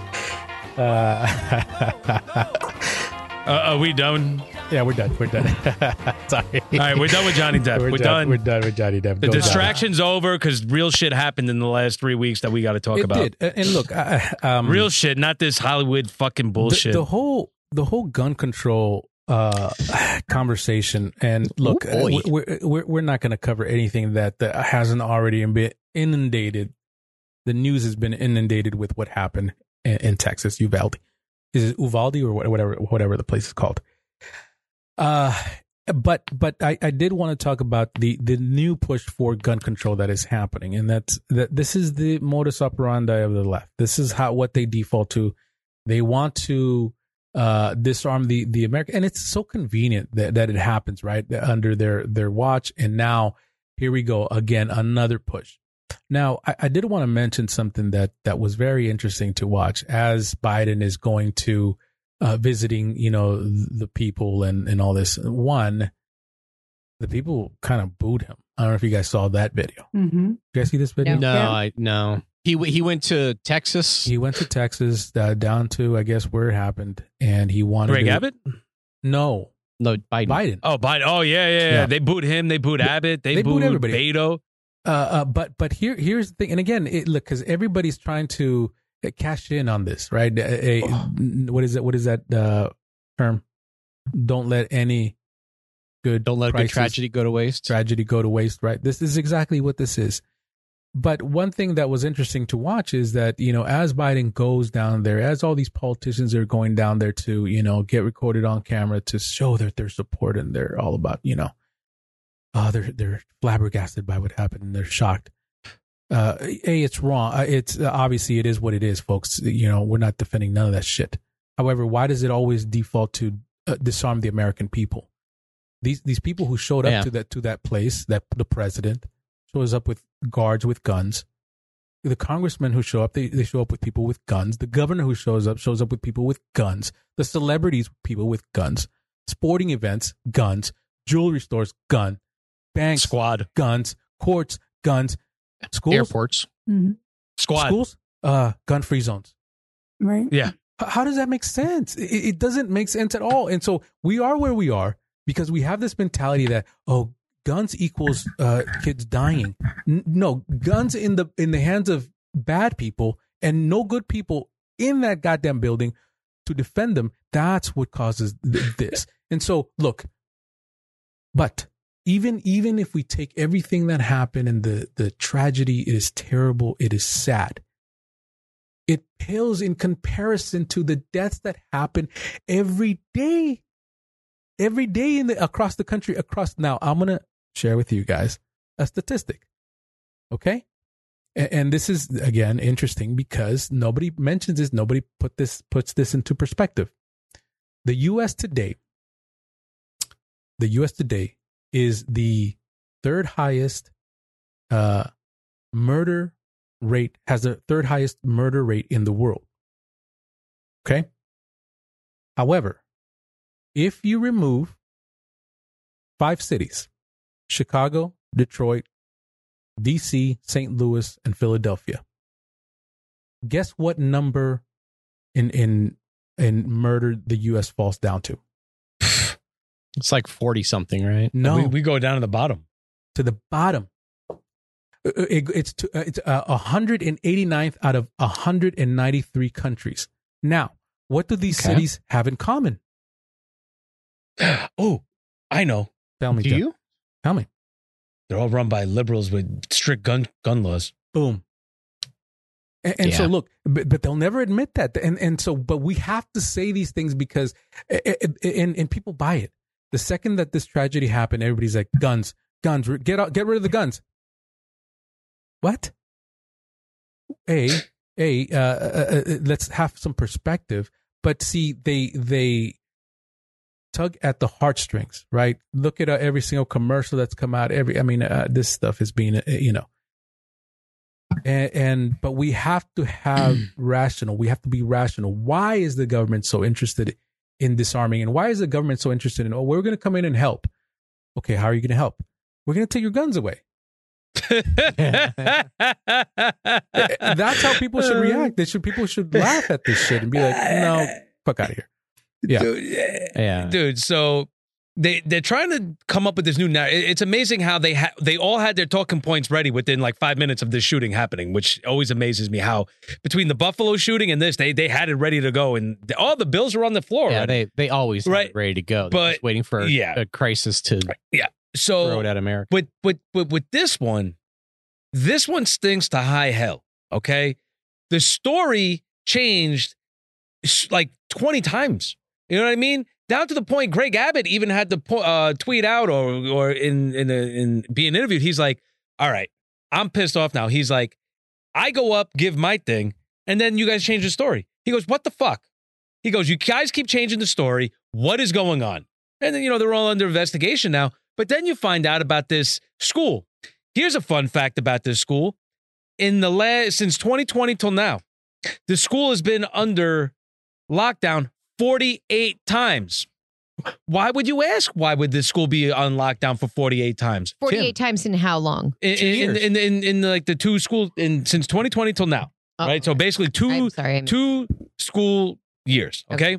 Uh, Uh, are we done? yeah, we're done. We're done. Sorry. All right, we're done with Johnny Depp. We're, We're, done. We're done with Johnny Depp. The Go, Johnny. distraction's over because real shit happened in the last three weeks that we got to talk It about. did. And and look, I- I- um, Real shit, not this Hollywood fucking the, bullshit. the whole the whole gun control uh, conversation. And look, Oh, boy. uh, we're, we're we're not going to cover anything that, that hasn't already been inundated. The news has been inundated with what happened in, in Texas, Uvalde. Is it Uvalde or whatever whatever the place is called? Uh, but but I, I did want to talk about the, the new push for gun control that is happening, and that's that this is the modus operandi of the left. This is how what they default to. They want to uh, disarm the the American, and it's so convenient that, that it happens right under their their watch. And now here we go again, another push. Now I, I did want to mention something that that was very interesting to watch as Biden is going to. Uh, visiting, you know, the people and, and all this. One, the people kind of booed him. I don't know if you guys saw that video. Mm-hmm. You guys see this video? No, Yeah. I no. He w- he went to Texas. He went to Texas, uh, down to, I guess, where it happened, and he wanted Greg to, Abbott? No, No, Biden. Biden. Oh, Biden. Oh, yeah, yeah, yeah. Yeah. They booed him. They booed Abbott. They, They booed booed everybody. Beto. Uh, uh, but but here here's the thing, and again, it, look, because everybody's trying to uh, cash in on this, right? A, a- what is it? What is that uh, term? Don't let any good Don't let a good crisis- tragedy go to waste. tragedy go to waste, right? This is exactly what this is. But one thing that was interesting to watch is that, you know, as Biden goes down there, as all these politicians are going down there to, you know, get recorded on camera to show that their support, and they're all about, you know, uh, they're they're flabbergasted by what happened and they're shocked. Uh, a, it's wrong. Uh, It's uh, obviously it is what it is, folks. You know, we're not defending none of that shit. However, why does it always default to uh, disarm the American people? These these people who showed up Yeah. to that to that place, that the president shows up with guards with guns. The congressmen who show up, they, they show up with people with guns. The governor who shows up shows up with people with guns. The celebrities, people with guns. Sporting events, guns. Jewelry stores, gun. Banks, Squad. guns. Courts, guns. Schools, Airports. Mm-hmm. Squad. schools, uh, gun-free zones. Right. Yeah. H- How does that make sense? It, it doesn't make sense at all. And so we are where we are because we have this mentality that, oh, guns equals uh, kids dying. N- no, guns in the in the hands of bad people and no good people in that goddamn building to defend them. That's what causes th- this. And so, look, but even even if we take everything that happened and the the tragedy, it is terrible. It is sad. It pales in comparison to the deaths that happen every day, every day in the across the country. Across now, I'm gonna share with you guys a statistic, okay? And, and this is again interesting because nobody mentions this. Nobody put this puts this into perspective. The U S today, the U S today is the third highest uh, murder rate, has the third highest murder rate in the world. Okay. However, if you remove five cities, Chicago, Detroit, D C, Saint Louis, and Philadelphia, guess what number in in in murder the U S falls down to? It's like forty something, right? No, We, we go down to the bottom. to the bottom. Uh, It, it's to, uh, it's uh, one hundred eighty-ninth out of one hundred ninety-three countries. Now, what do these Okay. cities have in common? Oh, I know. Tell me, Do Jeff. you? Tell me. They're all run by liberals with strict gun gun laws. Boom. And, and so Yeah. look, but, but they'll never admit that. And and so, but we have to say these things because, and, and, and people buy it. The second that this tragedy happened, everybody's like, guns, guns. Get out, get rid of the guns. What? A, a, uh, uh, uh, let's have some perspective. But see, they they tug at the heartstrings, right? Look at uh, every single commercial that's come out. Every, I mean, uh, this stuff is being, uh, you know, and, and but we have to have rational. We have to be rational. Why is the government so interested in disarming, and why is the government so interested in? Oh, we're going to come in and help. Okay, how are you going to help? We're going to take your guns away. That's how people should react. They should people should laugh at this shit and be like, no, fuck out of here. Yeah. Dude, Yeah. Dude, so they they're trying to come up with this new narrative. It's amazing how they ha- they all had their talking points ready within like five minutes of this shooting happening, which always amazes me how between the Buffalo shooting and this, they they had it ready to go, and the, all the bills are on the floor. Yeah, already. they they always Right. have it ready to go. They're But- just waiting for yeah. a crisis to yeah. So throw it at America. But but but with this one, this one stinks to high hell. Okay, the story changed s- like twenty times. You know what I mean? Down to the point, Greg Abbott even had to po- uh, tweet out or or in in a, in being interviewed. He's like, "All right, I'm pissed off now." He's like, "I go up, give my thing, and then you guys change the story." He goes, "What the fuck?" He goes, "You guys keep changing the story. What is going on?" And then you know they're all under investigation now. But then you find out about this school. Here's a fun fact about this school. In the last, since twenty twenty till now, the school has been under lockdown forty-eight times. Why would you ask? Why would this school be on lockdown for forty-eight times? forty-eight times in how long? In Two in, years. in, in, in, in like the two school in since twenty twenty till now, Oh, right? So basically two I'm sorry. I missed- two school years. Okay,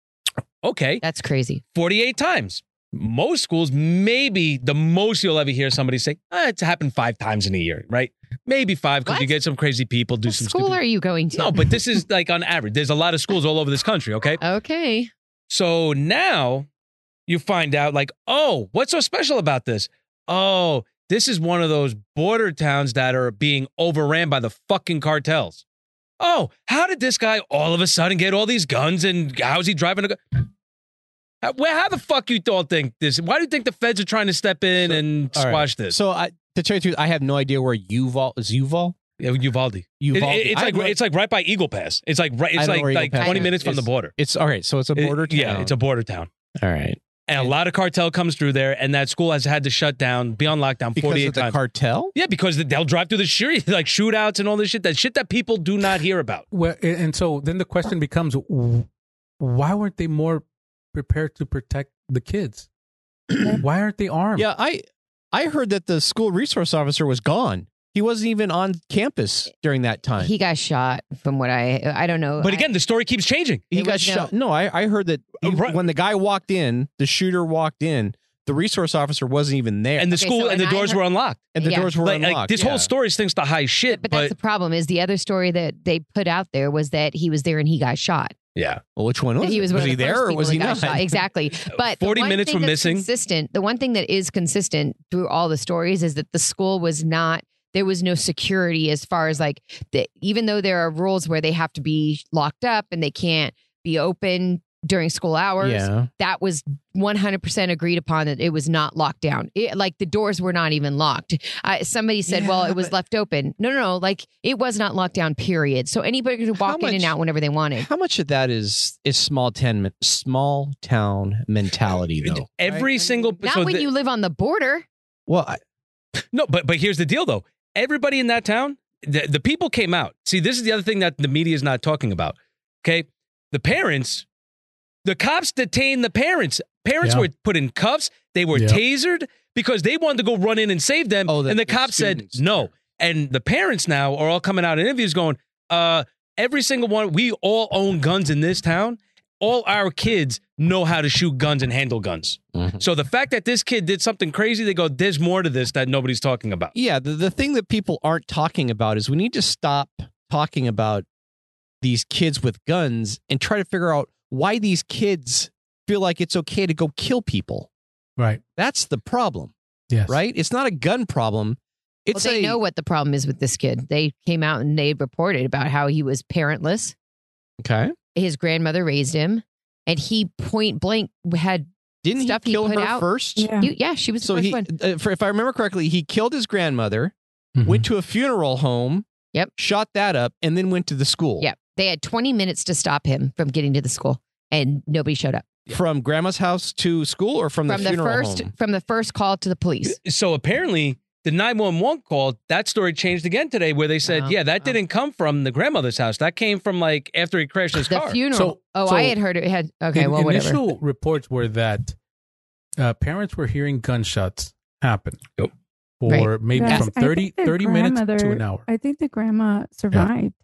okay, That's crazy. forty-eight times. Most schools, maybe the most you'll ever hear somebody say, eh, it's happened five times in a year, right? Maybe five because What? you get some crazy people do What some school stupid. are you going to? No, but this is like on average. There's a lot of schools all over this country, okay? Okay. So now you find out, like, oh, what's so special about this? Oh, this is one of those border towns that are being overran by the fucking cartels. Oh, how did this guy all of a sudden get all these guns and how's he driving a gun? How, where, how the fuck you don't think this? Why do you think the feds are trying to step in and All right. squash this? So I, to tell you the truth, I have no idea where Uval is. Uval. Yeah, Uvalde. It- Uvalde. it- it's I like have no- it's like right by Eagle Pass. It's like right. I It's know like where Eagle like Pass twenty is. minutes from the It's- border. It's all right. So it's a border It- town. yeah, it's a border town. all right. And a lot of cartel comes through there, and that school has had to shut down, be on lockdown Because forty-eight of the times. cartel. Yeah, because they'll drive through the street, like shootouts and all this shit. That shit that people do not hear about. Well, and and so then the question becomes, w- why weren't they more prepared to protect the kids? Why aren't they armed? Yeah, I I heard that the school resource officer was gone. He wasn't even on campus during that time. He got shot from what I, I don't know. But I- again, the story keeps changing. He It got was no- shot. No, I, I heard that he- Uh, right. when the guy walked in, the shooter walked in, the resource officer wasn't even there. And the Okay, school so- and the and I doors heard- were unlocked. and the yeah. doors were Like, unlocked. like this yeah. whole story stinks to high shit. but But, that's the problem is the other story that they put out there was that he was there and he got shot. yeah, Well, which one was That he it? was, one Was of he the there first or people was that he got not? shot. Exactly. But the forty one minutes thing from that's missing. Consistent. The one thing that is consistent through all the stories is that the school was not. There was no security as far as like the, even though there are rules where they have to be locked up and they can't be open during school hours. Yeah. That was one hundred percent agreed upon that it was not locked down. It, like the doors were not even locked. Uh, somebody said, well, Yeah, it was but- left open. No, no, no. Like it was not locked down, period. So anybody could How walk in and much- out whenever they wanted. How much of that is is small town small town mentality though? every Right? single. Not so when the- you live on the border. Well, I, No, but but here's the deal though. Everybody in that town, the, the people came out. See, this is the other thing that the media is not talking about. Okay, the parents, the cops detained the parents. Parents Yeah. were put in cuffs. They were Yeah. tasered because they wanted to go run in and save them. Oh, the- and the the cops said students. no. And the parents now are all coming out in interviews going, uh, every single one, we all own guns in this town. All our kids know how to shoot guns and handle guns. Mhm. So the fact that this kid did something crazy, they go, there's more to this that nobody's talking about. yeah, the, the thing that people aren't talking about is we need to stop talking about these kids with guns and try to figure out why these kids feel like it's okay to go kill people. Right. That's the problem, Yes. right? It's not a gun problem. It's Well, they a, know what the problem is with this kid. They came out and they reported about how he was parentless. okay. His grandmother raised him, and he point blank had Didn't stuff he kill put her out. first? Yeah. You, yeah, she was the So first he, one. uh, for, if I remember correctly, he killed his grandmother, Mhm. went to a funeral home, Yep. shot that up, and then went to the school. Yeah, they had twenty minutes to stop him from getting to the school, and nobody showed up. From grandma's house to school, or from, From the the funeral first, home? from the first call to the police. So apparently, the nine one one call, that story changed again today, where they said, Oh, yeah, that oh. didn't come from the grandmother's house. That came from like after he crashed his The car. funeral. So- oh, so I had heard it had. Okay, In- well, whatever. Initial reports were that uh, parents were hearing gunshots happen Yep. for Right. maybe Yes, from I thirty, think the thirty minutes to grandmother- an hour. I think the grandma survived.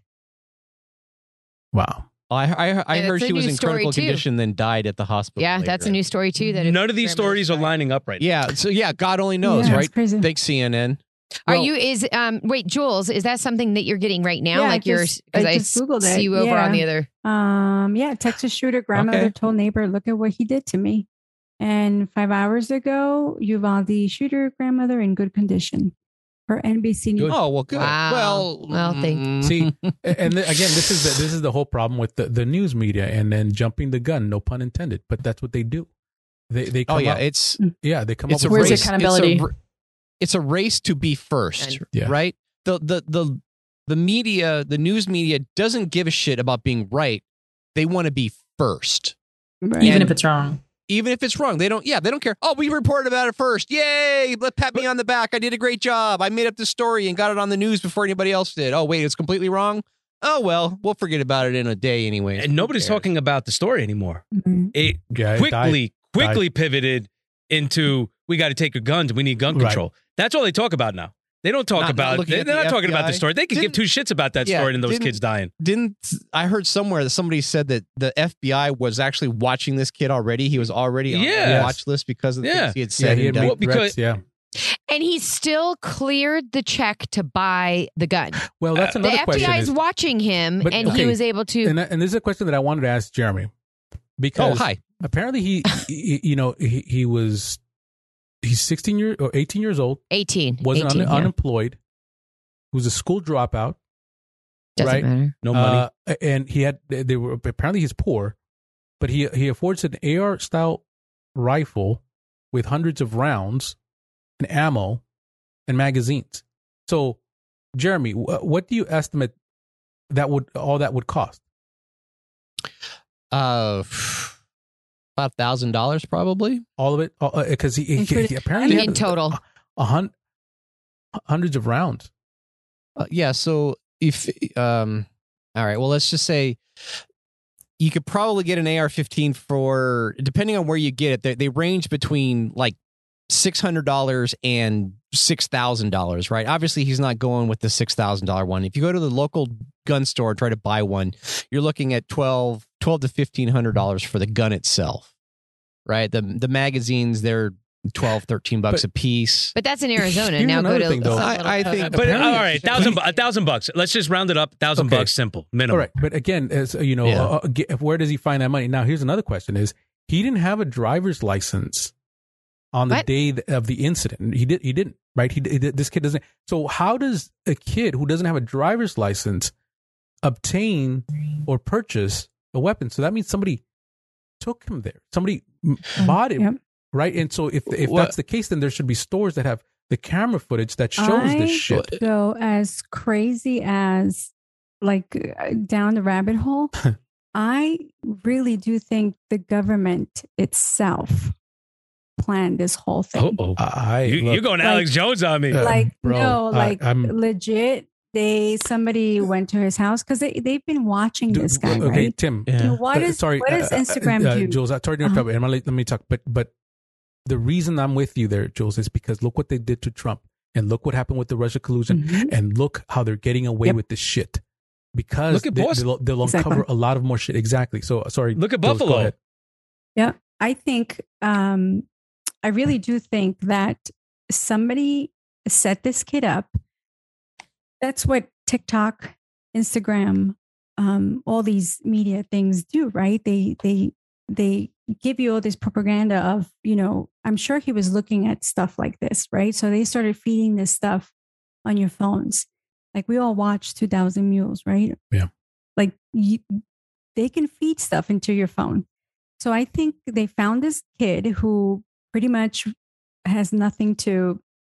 Wow. I, I, I Yeah, heard that's a she was new in story, critical too. condition, then died at the hospital. Yeah, that's a later. new story too. That None of these stories are lining up right now. Yeah, so yeah, God only knows, Yeah, right? it's crazy. Thanks, C N N. Are Well- you? Is um? Wait, Jules, is that something that you're getting right now? Yeah, I like you're just- because I I, just Googled see it. you over on the Yeah. other. Um, yeah, Texas shooter grandmother Okay. told neighbor, "Look at what he did to me." And five hours ago, Uvalde shooter grandmother in good condition. For N B C News. Good. Oh well, good. Wow. Well, Well, thank- mm, See, and th- again, this is the, this is the whole problem with the, the news media and then jumping the gun. No pun intended, but that's what they do. They they come oh yeah, up, it's yeah they come it's a up with Where's race. accountability? It's a, r- it's a race to be first, And- Yeah. right? The the the the media, the news media, doesn't give a shit about being right. They want to be first, Right. Even And- if it's wrong. even if it's wrong. They don't. Yeah, they don't care. Oh, we reported about it first. Yay! Let pat me on the back. I did a great job. I made up the story and got it on the news before anybody else did. Oh wait, it's completely wrong. Oh well, we'll forget about it in a day anyway. And nobody's talking about the story anymore. Mhm. It Yeah, it died. quickly, quickly pivoted into we got to take your guns. We need gun Right. control. That's all they talk about now. They don't talk Not- not about. looking They're at not the talking about the F B I. story. They could give Didn't- two shits about that Yeah, story and those didn't- kids dying. Didn't I heard somewhere that somebody said that the F B I was actually watching this kid already? He was already on Yeah. the Yes. watch list because of the Yeah. things he had Yeah, said. he had and done. made Well, because- threats, yeah. And he still cleared the check to buy the gun. Well, that's Uh, another The F B question. I is is- watching him, But, and he okay. was able to. and, and this is a question that I wanted to ask Jeremy Oh because hi. apparently he, he you know, he, he was he's sixteen years or eighteen years old, eighteen. wasn't eighteen, un- yeah. unemployed, was a school dropout, Doesn't right? matter. No money. Uh, and he had they they were apparently he's poor, but he he affords an A R style rifle with hundreds of rounds and ammo and magazines. So, Jeremy, wh- what do you estimate that would all that would cost? Uh, about a thousand dollars probably. All of it, because he, he, Including- he apparently In had total. a, a hun- hundreds of rounds. Uh, yeah. So if um, all right. Well, let's just say you could probably get an A R fifteen for, depending on where you get it. They, they range between like six hundred dollars and six thousand dollars. Right. Obviously, he's not going with the six thousand dollar one. If you go to the local gun store and try to buy one, you're looking at twelve, twelve to fifteen hundred dollars for the gun itself. Right. The the magazines, they're twelve, thirteen bucks But- a piece. But that's in Arizona. Here's now go another to. thing, though. some I- little- I think- But all apparently- right, thousand, bu- a thousand bucks. Let's just round it up. Thousand Okay. bucks, simple, minimum. All right, but again, as uh, you know, Yeah. uh, uh, ge- where does he find that money? Now, here's another question: Is he didn't have a driver's license on the What? day th- of the incident? He did. He didn't. Right? He, did- this kid doesn't. So how does a kid who doesn't have a driver's license obtain or purchase a weapon? So that means somebody took him there. Somebody m- bought it, Yep. right? And so if if What- that's the case, then there should be stores that have the camera footage that shows I- this shit. So as crazy as like uh, down the rabbit hole, I really do think the government itself planned this whole thing. Oh, oh. I You, look, you're going like- Alex Jones on me. Uh, Like bro, no, I- like I'm- legit. They somebody went to his house because they they've been watching Dude, this guy, okay, right? Tim. Yeah. And what Uh, is sorry, what does uh, uh, Instagram uh, do? Jules, I sorry to interrupt. Uh-huh. Uh-huh. Let, let me talk. But but the reason I'm with you there, Jules, is because look what they did to Trump, and look what happened with the Russia collusion, Mhm. and look how they're getting away Yep. with this shit. Because Look at they, Boston. will they'll Exactly. uncover a lot of more shit. Exactly. So sorry. Look at Jules, go Buffalo. ahead. Yeah, I think um, I really do think that somebody set this kid up. That's what TikTok, Instagram, um, all these media things do, right? They they they give you all this propaganda of, you know, I'm sure he was looking at stuff like this, right? So they started feeding this stuff on your phones. Like we all watch two thousand Mules, right? Yeah. Like you, they can feed stuff into your phone. So I think they found this kid who pretty much has nothing to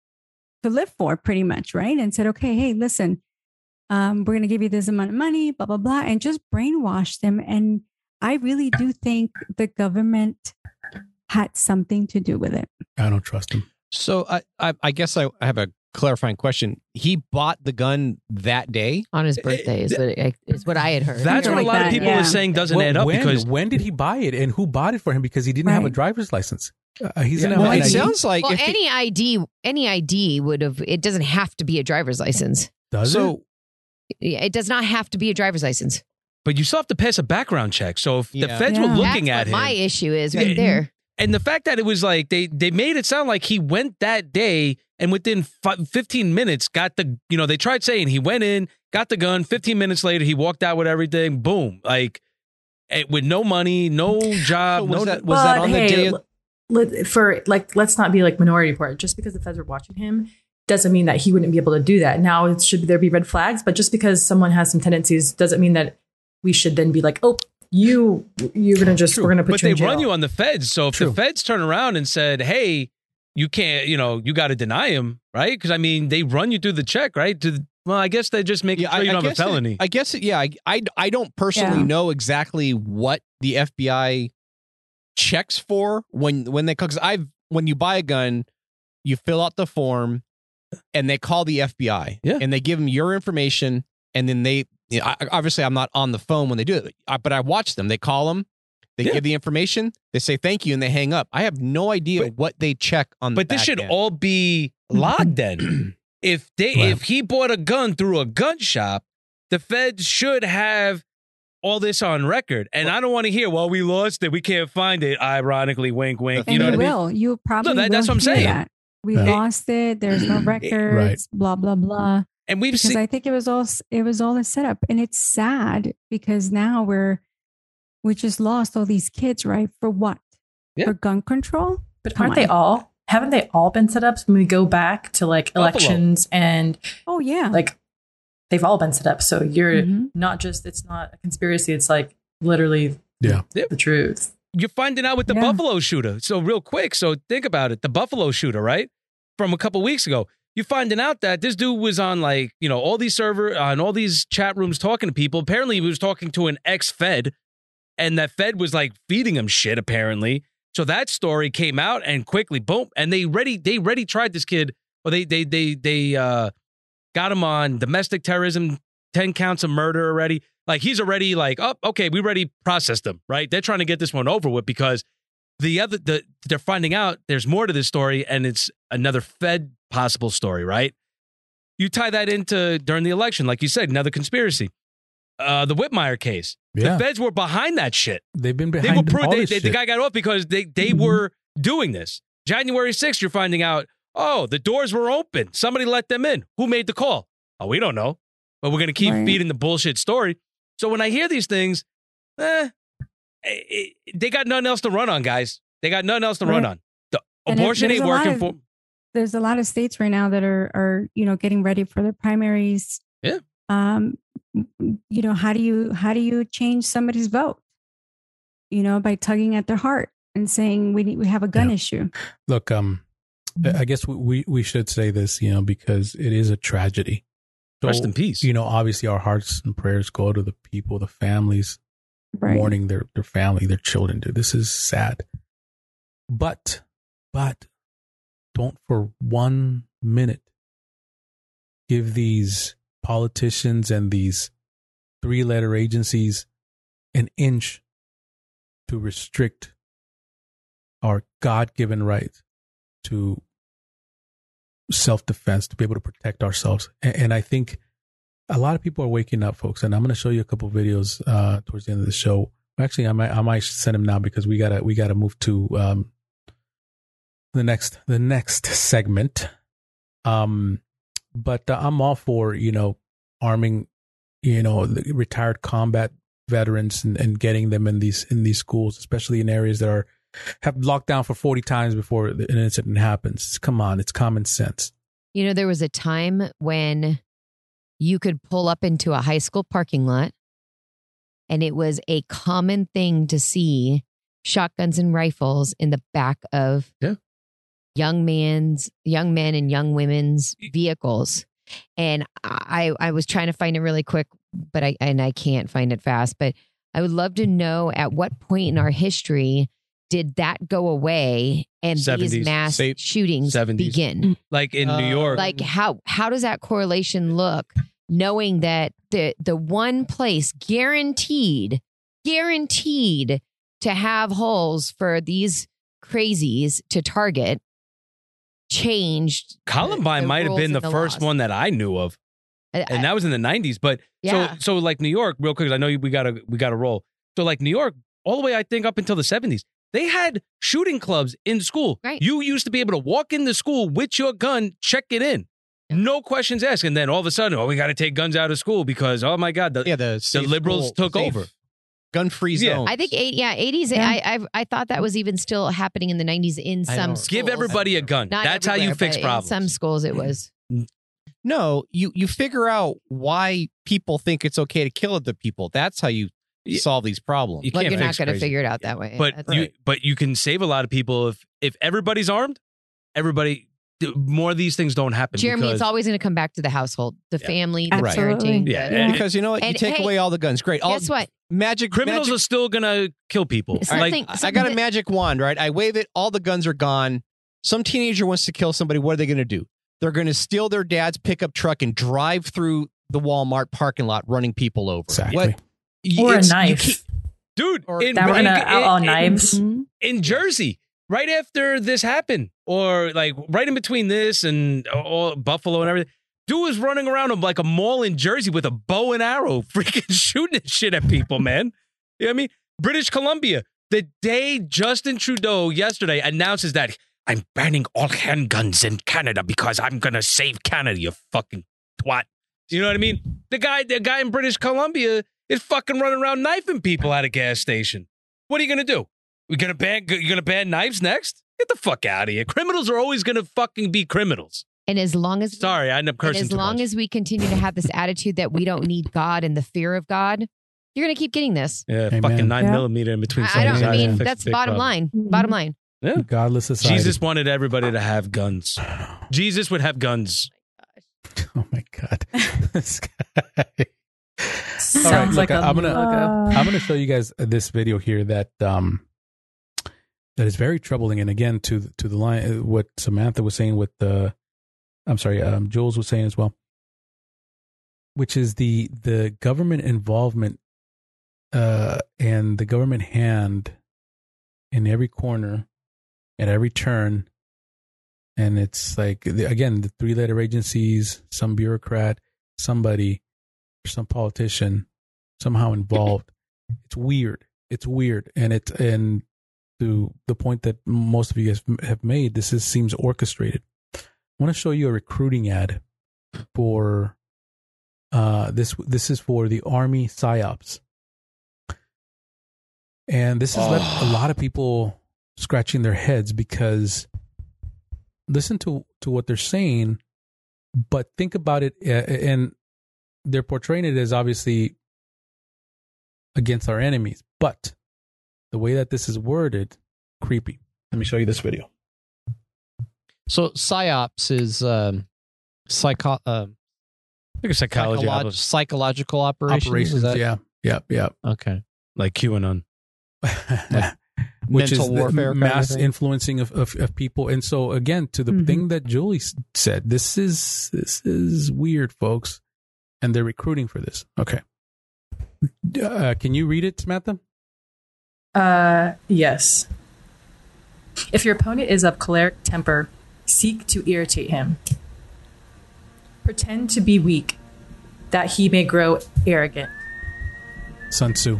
to live for, pretty much, right? And said, okay, hey, listen, um, we're going to give you this amount of money, blah, blah, blah, and just brainwashed them. And I really do think the government had something to do with it. I don't trust him. So I, I, I guess I have a clarifying question. He bought the gun that day On his birthday is what, I- is what I had heard. That's what like a lot that, of people yeah. are saying doesn't Well, add up when, because when did he buy it and who bought it for him? Because he didn't have a Right. driver's license. Uh, he's Yeah, in well, L A. it sounds like well, if the- any I D, any I D would have. It doesn't have to be a driver's license. Does it? so Yeah, It does not have to be a driver's license. but you still have to pass a background check. So if the Yeah. feds were Yeah. looking That's at what him, my issue is right Yeah. there. and the fact that it was like they they made it sound like he went that day and within fi- fifteen minutes got the, you know, they tried saying he went in, got the gun, fifteen minutes later he walked out with everything, boom, like eh, with no money, no job, So was no that was that on the day of, let, for like, let's not be like Minority Report. Just because the feds are watching him doesn't mean that he wouldn't be able to do that. Now, it should there be red flags? But just because someone has some tendencies doesn't mean that we should then be like, oh, you, you're gonna just we're gonna put but you they in jail. run you on the feds. So if True. the feds turn around and said, hey, you can't, you know, you got to deny him, right? Because I mean, they run you through the check, right? To the, well, I guess they just make yeah, sure you don't have a guess it- felony. I guess it, yeah, I, I I don't personally Yeah. know exactly what the F B I checks for when when they because I've when you buy a gun, you fill out the form, and they call the F B I, Yeah. and they give them your information, and then they you know, I, obviously I'm not on the phone when they do it, I- but I watch them. They call them, they Yeah. give the information, they say thank you, and they hang up. I have no idea But- what they check on. But the this back should end. all be logged then. If they Right. if he bought a gun through a gun shop, the feds should have all this on record. And I don't want to hear, well, we lost it, we can't find it. Ironically, wink, wink. And You know you what I mean? will. You probably that- that's will what I'm hear saying. that. We Right. lost it. There's no records. Blah blah blah. And we've Because seen I think it was all it was all a setup, and it's sad because now we're we just lost all these kids, right? For what? Yeah. For gun control? But Come aren't they on. all? Haven't they all been set up when we go back to like Buffalo. elections and Oh yeah. like they've all been set up? So you're Mhm. not just it's not a conspiracy. It's like literally Yeah. the truth. you're finding out with the Yeah. Buffalo shooter. So real quick, so think about it. The Buffalo shooter, right? From a couple weeks ago. You're finding out that this dude was on like, you know, all these server on all these chat rooms talking to people. Apparently he was talking to an ex-Fed, and that Fed was like feeding him shit, apparently. So that story came out and quickly, boom. And they ready, they ready tried this kid, or they they they they uh got him on domestic terrorism, ten counts of murder already. Like he's already like, oh, okay, we already processed him, right? They're trying to get this one over with because the other the they're finding out there's more to this story, and it's another Fed possible story, right? You tie that into during the election, like you said, another conspiracy. Uh, the Whitmire case. Yeah. The feds were behind that shit. They've been They behind were proved all they, this they, the shit. guy got off because they they Mhm. were doing this. January sixth, you're finding out, oh, the doors were open. Somebody let them in. Who made the call? Oh, we don't know. But we're going to keep Right. feeding the bullshit story. So when I hear these things, eh, eh, eh, they got nothing else to run on, guys. They got nothing else to run Right. on. The And it- abortion there's ain't a lot working of- for. There's a lot of states right now that are are, you know, getting ready for their primaries. Yeah. Um, you know, how do you how do you change somebody's vote? You know, by tugging at their heart and saying we need, we have a gun Yeah. issue. Look, um, I guess we, we should say this, you know, because it is a tragedy. So, Rest in peace. You know, obviously our hearts and prayers go to the people, the families Right. mourning their, their family, their children. Dude, this is sad. But, but don't for one minute give these politicians and these three letter agencies an inch to restrict our God-given right to self-defense, to be able to protect ourselves. And, and I think a lot of people are waking up, folks. And I'm going to show you a couple of videos uh, towards the end of the show. Actually, I might I might send them now because we gotta we gotta move to um, the next the next segment. Um, but uh, I'm all for, you know, arming, you know, the retired combat veterans and, and getting them in these in these schools, especially in areas that are have locked down for forty times before an incident happens. Come on, it's common sense. You know, there was a time when you could pull up into a high school parking lot, and it was a common thing to see shotguns and rifles in the back of Yeah. young man's, young men and young women's vehicles. And I, I was trying to find it really quick, but I, and I can't find it fast, but I would love to know at what point in our history did that go away and seventies, these mass say shootings seventies. begin? Like in Uh, New York. Like how, how does that correlation look? Knowing that the, the one place guaranteed, guaranteed to have holes for these crazies to target changed. Columbine the might have rules been the, and the first laws. one that I knew of. I- And that was in the nineties. But Yeah. so so like New York, real quick, 'cause I know we gotta we gotta roll. So like New York, all the way I think up until the seventies, they had shooting clubs in school. Right. You used to be able to walk into school with your gun, check it in. Yeah. No questions asked. And then all of a sudden, oh, we got to take guns out of school because, oh my God, the, Yeah, the safe liberals school- took safe over. gun-free Yeah. zones. I think eight, yeah, eighties. Yeah. I, I I thought that was even still happening in the nineties in I some don't- schools. give everybody a gun. Not That's how you everywhere, fix but problems. In some schools, it was. No, you you figure out why people think it's okay to kill other people. That's how you Yeah. solve these problems. You Well, can't you're not fix going to crazy. figure it out that way. But That's you right. but you can save a lot of people if if everybody's armed. Everybody, more of these things don't happen. Jeremy, because, it's always going to come back to the household, the Yeah. family, the Absolutely. parenting. Yeah, the- and- Because you know what, you And, take hey, away all the guns. Great. All guess what? magic criminals magic, are still gonna kill people. Something- Like I something got a that- magic wand, right? I wave it, all the guns are gone. Some teenager wants to kill somebody. What are they going to do? They're going to steal their dad's pickup truck and drive through the Walmart parking lot, running people over. Exactly. What? Y- Or a it's- you knife. keep- dude, Or- in, That were in- gonna in- outlaw in- knives. Mhm. in Jersey, right after this happened, or like right in between this and all, Buffalo and everything. Dude was running around like a mall in Jersey with a bow and arrow, freaking shooting shit at people, man. You know what I mean? British Columbia, the day Justin Trudeau yesterday announces that I'm banning all handguns in Canada because I'm gonna save Canada, you fucking twat. You know what I mean? The guy, the guy in British Columbia is fucking running around knifing people at a gas station. What are you gonna do? We're gonna ban you're gonna ban knives next? Get the fuck out of here. Criminals are always gonna fucking be criminals. And as long as Sorry, I end up and cursing as too long much. as we continue to have this attitude that we don't need God and the fear of God, you're going to keep getting this. Yeah, Amen. fucking nine Yeah. millimeter in between I, I somebody's don't. I eyes mean, and fix that's the big bottom problem. line. Mhm. Bottom line. Yeah. Godless society. Jesus wanted everybody to have guns. Jesus would have guns. Oh my God. This guy. Sounds All right, look, like a I'm gonna- logo. I'm going to show you guys this video here that um that is very troubling. And again, to to the line, uh, what Samantha was saying with the, I'm sorry, um, Jules was saying as well, which is the the government involvement uh, and the government hand in every corner, at every turn. And it's like, the- again, the three letter agencies, some bureaucrat, somebody, some politician somehow involved. It's weird. It's weird. And it's, and to the point that most of you guys have made, this is, seems orchestrated. I want to show you a recruiting ad for uh, this. This is for the Army PsyOps. And this has left a lot of people scratching their heads because listen to, to what they're saying, but think about it. Uh, and they're portraying it as obviously against our enemies, but the way that this is worded, creepy. Let me show you this video. So psyops is um, psycho, uh, Like a psychology psycholo- album. psychological operations. Operations, Is that- yeah, yeah, yeah. Okay. Like QAnon. Which mental is warfare the kind of mass thing? influencing of, of, of people. And so again, to the Mhm. thing that Julie s- said, this is this is weird, folks, and they're recruiting for this. Okay, uh, can you read it, Samantha? Uh, yes. If your opponent is of choleric temper, seek to irritate him. Pretend to be weak, that he may grow arrogant. Sun Tzu.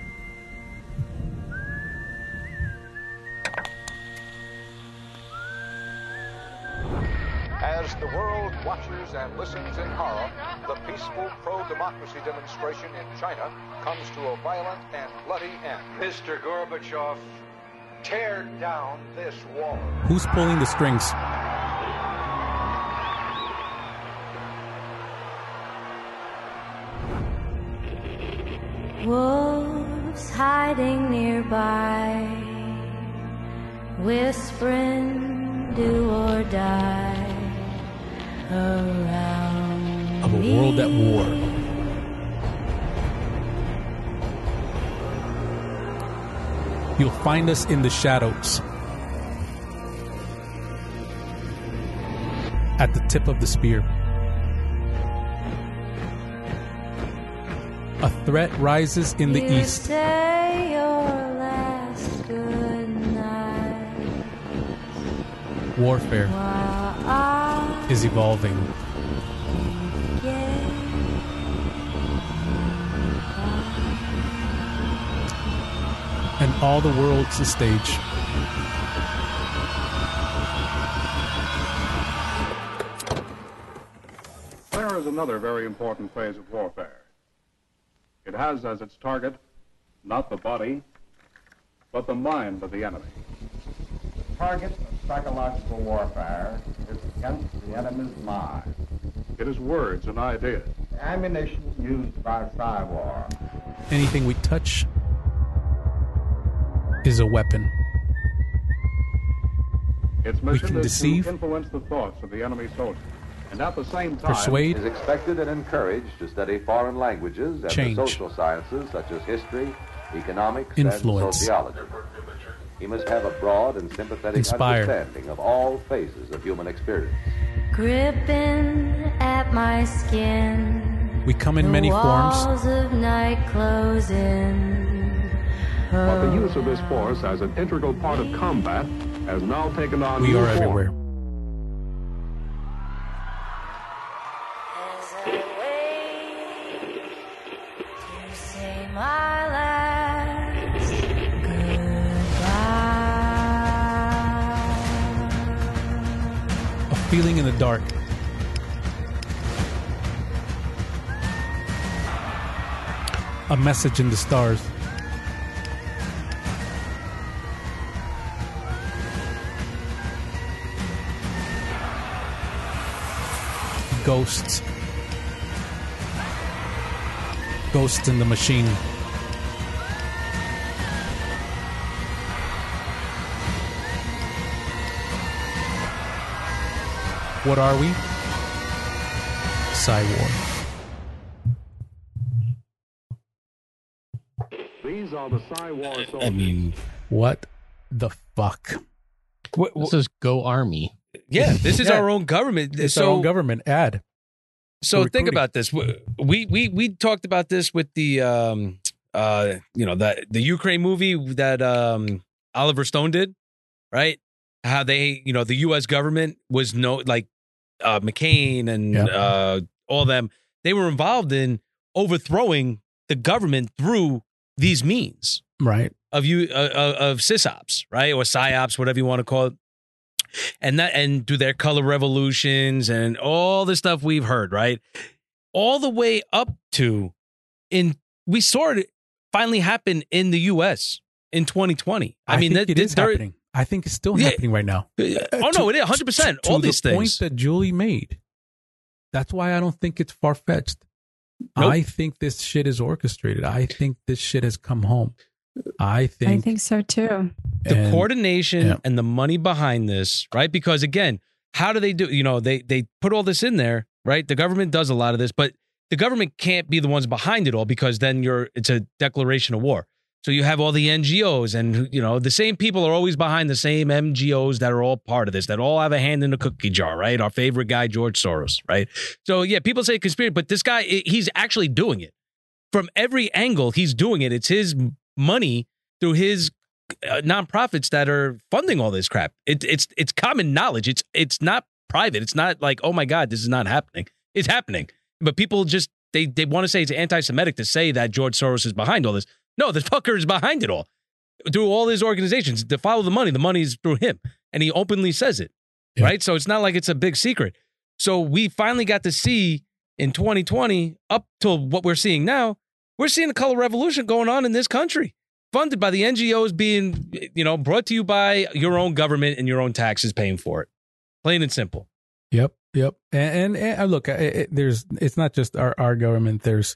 As the world watches and listens in horror, the peaceful pro-democracy demonstration in China comes to a violent and bloody end. Mister Gorbachev, tear down this wall. Who's pulling the strings? Wolves hiding nearby. whispering, do or die around Of a world at war. You'll find us in the shadows. At the tip of the spear. A threat rises in the you east. Say your last good night Warfare while I is evolving. get And all the world's a stage. There is another very important phase of warfare. It has as its target not the body, but the mind of the enemy. The target of psychological warfare is against the enemy's mind. It is words and ideas. The ammunition used by Psywar. Anything we touch is a weapon. Its We mission can is deceive, to influence the thoughts of the enemy soldier, and at the same time persuade, is expected and encouraged to study foreign languages and change, the social sciences such as history, economics, influence, and sociology. He must have a broad and sympathetic inspire, understanding of all phases of human experience. gripping at my skin. We come in the many walls forms. of night closing. But the use of this force as an integral part of combat has now taken on We new are form. everywhere. As I wait to say my last goodbye. A feeling in the dark. A message in the stars. Ghosts. Ghosts in the machine. What are we? Psywar. These are the Psywar soldiers. I mean, what the fuck? What, This is Go Army. Yeah, this is Yeah. our own government. It's so, our own government ad. So for think recruiting. about this. We we we talked about this with the um uh you know the the Ukraine movie that um Oliver Stone did, right? How they you know the U S government was no like uh McCain and Yeah. uh all them, they were involved in overthrowing the government through these means Right. of you uh, of sysops, right, or psyops, whatever you want to call it, and that and do their color revolutions and all the stuff we've heard, right, all the way up to in we saw it finally happen in the U S in twenty twenty. I, I mean, think that, it is there- happening. I think it's still Yeah. happening right now. Oh no, it is one hundred percent. To All the these point things. that Julie made. That's why I don't think it's far fetched. Nope. I think this shit is orchestrated. I think this shit has come home. I think. I think so too. the and- coordination yeah. and the money behind this, right? Because again, how do they do? You know, they they put all this in there, right? The government does a lot of this, but the government can't be the ones behind it all because then you're it's a declaration of war. So you have all the N G Os, and you know the same people are always behind the same N G Os that are all part of this, that all have a hand in the cookie jar, right? Our favorite guy, George Soros, right? So yeah, people say conspiracy, but this guy, he's actually doing it from every angle. He's doing it. It's his money through his uh, nonprofits that are funding all this crap. It, it's it's common knowledge. It's it's not private. It's not like, oh my God, this is not happening. It's happening. But people just they they want to say it's anti-Semitic to say that George Soros is behind all this. No, the fucker is behind it all. Through all his organizations to follow the money. The money is through him, and he openly says it. Yeah. Right. So it's not like it's a big secret. So we finally got to see in twenty twenty up till what we're seeing now. We're seeing a color revolution going on in this country, funded by the N G Os, being, you know, brought to you by your own government and your own taxes paying for it. Plain and simple. Yep, yep. And, and, and uh, look, it, it, there's it's not just our, our government. There's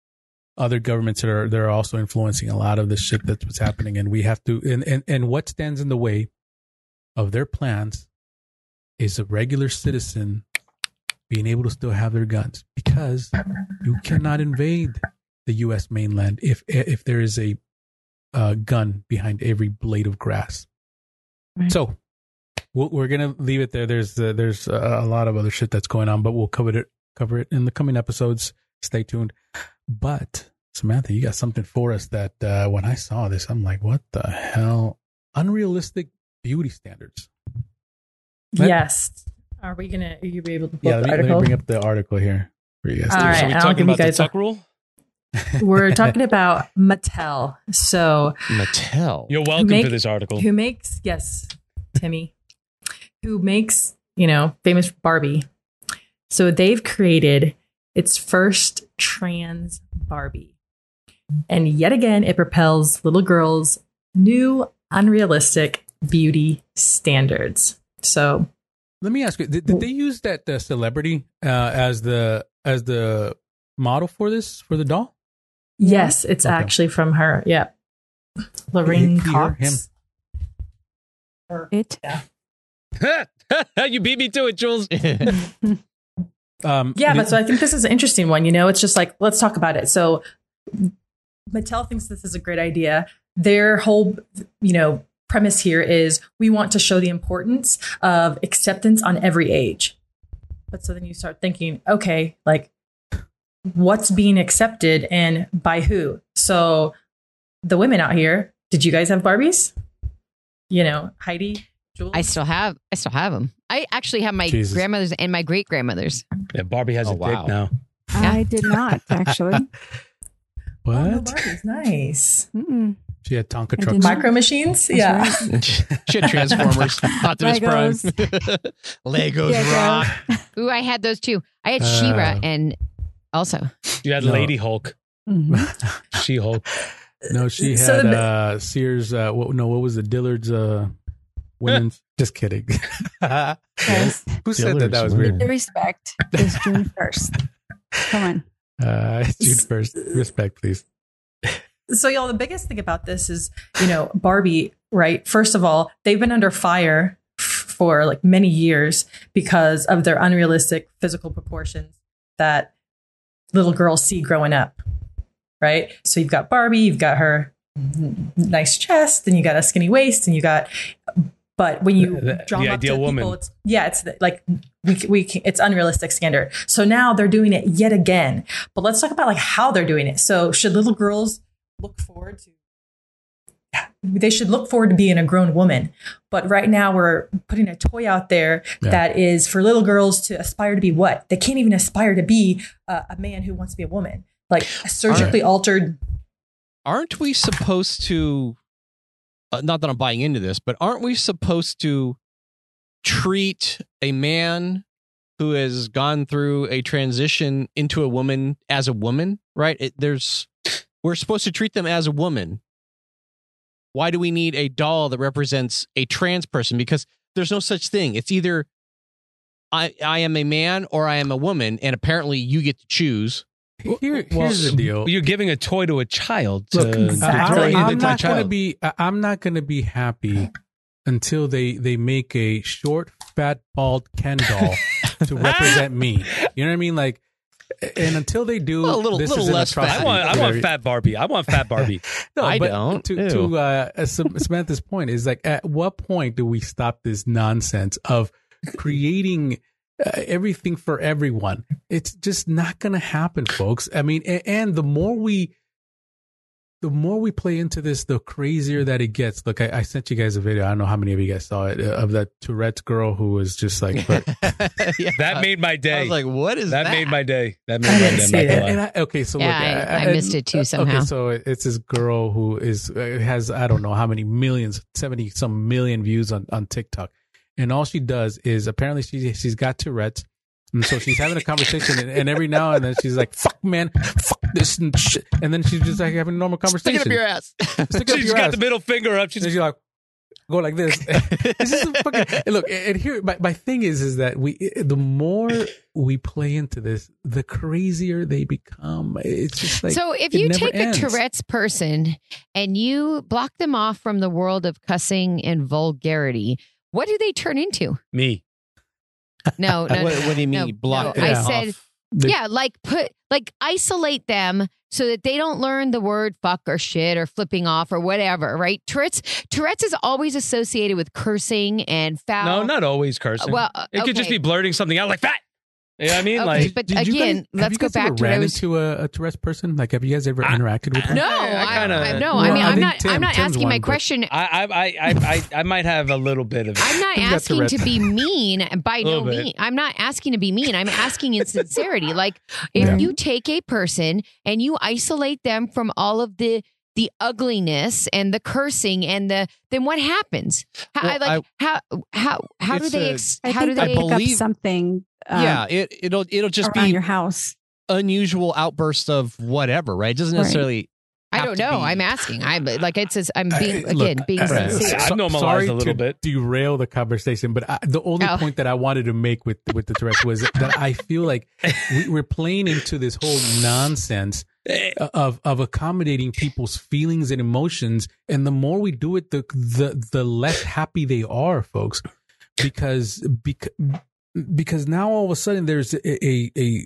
other governments that are that are also influencing a lot of the shit that's what's happening, and we have to. And and and what stands in the way of their plans is a regular citizen being able to still have their guns, because you cannot invade the U S mainland if if there is a uh, gun behind every blade of grass. Right. So we'll, we're gonna leave it there. There's uh, there's uh, a lot of other shit that's going on, but we'll cover it cover it in the coming episodes. Stay tuned. But Samantha, you got something for us that uh, when I saw this, I'm like, what the hell? Unrealistic beauty standards. Let, yes. Are we gonna? Are you be able to pull yeah, up let the me, article? let me bring up the article here for you guys. All right, so we I'll talking give you about the guys a- tuck rule? We're talking about Mattel. So Mattel. You're welcome make- to this article. who makes yes, Timmy, who makes you know famous Barbie. So they've created its first trans Barbie, and yet again, it propels little girls' new unrealistic beauty standards. So. Let me ask you: Did, did they use that uh, celebrity uh, as the as the model for this for the doll? Yes, it's Okay. actually from her. Yeah, Lorraine He- he or Cox. him? Or- It. yeah. You beat me to it, Jules. Um, Yeah, did- but so I think this is an interesting one. You know, it's just like, let's talk about it. So Mattel thinks this is a great idea. Their whole, you know, premise here is we want to show the importance of acceptance on every age. But so then you start thinking, okay, like what's being accepted and by who? So the women out here, did you guys have Barbies? You know, Heidi, Jules? I still have. I still have them. I actually have my Jesus. grandmother's and my great grandmother's. Yeah, Barbie has Oh, a wow. dick now. I did not actually. what? Oh, no Barbies, nice. Mm-mm. She had Tonka I trucks. didn't- Micro machines? Yeah. right. She had Transformers, Optimus Prime, Legos Yeah, rock. Ooh, I had those too. I had Uh. She-Ra and also You had No. Lady Hulk, Mhm. She Hulk. No, she So had the- uh, Sears. Uh, what, no, what was it? Dillard's uh, women's. Just kidding. Yes. Who said that? That was weird. The respect is June first. Come on. Uh, June first. Respect, please. So, y'all, the biggest thing about this is, you know, Barbie, right? First of all, they've been under fire f- for like many years because of their unrealistic physical proportions that little girls see growing up, right? So you've got Barbie, you've got her n- nice chest, and you got a skinny waist, and you got. But when you The- the draw them up ideal to woman. people, it's yeah, it's like we we can, it's unrealistic standard. So now they're doing it yet again. But let's talk about like how they're doing it. So should little girls look forward to? They should look forward to being a grown woman. But right now we're putting a toy out there Yeah. that is for little girls to aspire to be what? They can't even aspire to be uh, a man who wants to be a woman. Like a surgically altered. Aren't we supposed to? Uh, not that I'm buying into this, but aren't we supposed to treat a man who has gone through a transition into a woman as a woman? Right? It, there's we're supposed to treat them as a woman. Why do we need a doll that represents a trans person? Because there's no such thing. It's either I I am a man or I am a woman, and apparently you get to choose. Here, here's the deal. You're giving a toy to a child. To, Look, Exactly. I, to- am to a not going to child. be. I- I'm not going to be happy until they they make a short, fat, bald Ken doll to represent me. You know what I mean? Like, and until they do, Well, a little- this little is an less fat. atrocity. I want, I want fat Barbie. I want fat Barbie. No, I but don't. To, Ew. to uh, Sam- Samantha's point is like, at what point do we stop this nonsense of creating uh, everything for everyone? It's just not going to happen, folks. I mean, and, and the more we, the more we play into this, the crazier that it gets. Look, I, I sent you guys a video. I don't know how many of you guys saw it, uh, of that Tourette's girl who was just like, but, Yeah. That made my day. I was like, what is that that? made my day. That made I my didn't day. see I'm not it. gonna and lie. I, okay, so Yeah, look, I- I missed it too somehow. Okay, so it's this girl who is uh, has I don't know how many millions, seventy some million views on, on TikTok, and all she does is apparently she she's got Tourette's, and so she's having a conversation, and, and every now and then she's like, "Fuck man, fuck this," and shit, and then she's just like having a normal conversation. Stick it up your ass. Stick it up She's your got ass. the middle finger up. She's And she's like, go like this. This is a fucking, and look, and here, my, my thing is, is that we, the more we play into this, the crazier they become. It's just like, so if it you never take ends. a Tourette's person and you block them off from the world of cussing and vulgarity, What do they turn into? Me. No, no. What, no, what do you mean? no, you block no. them I off? said, The- yeah, like put, like isolate them so that they don't learn the word fuck or shit or flipping off or whatever, right? Tourette's, Tourette's is always associated with cursing and foul. No, not always cursing. Well, uh, it could just okay. be blurting something out like that. You know what I mean? Okay, Like, but Did you again, guys- let's have you go guys back ever to what I ran was. into a, a Tourette's person? Like, have you guys ever interacted with them? No, I- I I, kinda- I, no. Well, I mean, I I'm think not. Tim- I'm not Tim's asking my one, but- question. I, I, I, I, I might have a little bit of. I'm not He's got asking to Tourette's. be mean by no Little bit. means. I'm not asking to be mean. I'm asking in sincerity. Like if Yeah. you take a person and you isolate them from all of the the ugliness and the cursing and the then what happens? How, Well, I like how how how do It's they a- ex, I how think do they they pick up believe- something. Uh, yeah, it it'll it'll just around be your house. unusual outbursts of whatever, right? It doesn't Right. necessarily. I have don't to know. be- I'm asking. I'm like it says I'm being I- again look, being I- Right. sincere. I've normalized sorry a little to bit. derail the conversation, but I, the only Oh. point that I wanted to make with with the Tourette's was that I feel like we, we're playing into this whole nonsense of of accommodating people's feelings and emotions, and the more we do it, the the the less happy they are, folks, because because because now all of a sudden there's a a. a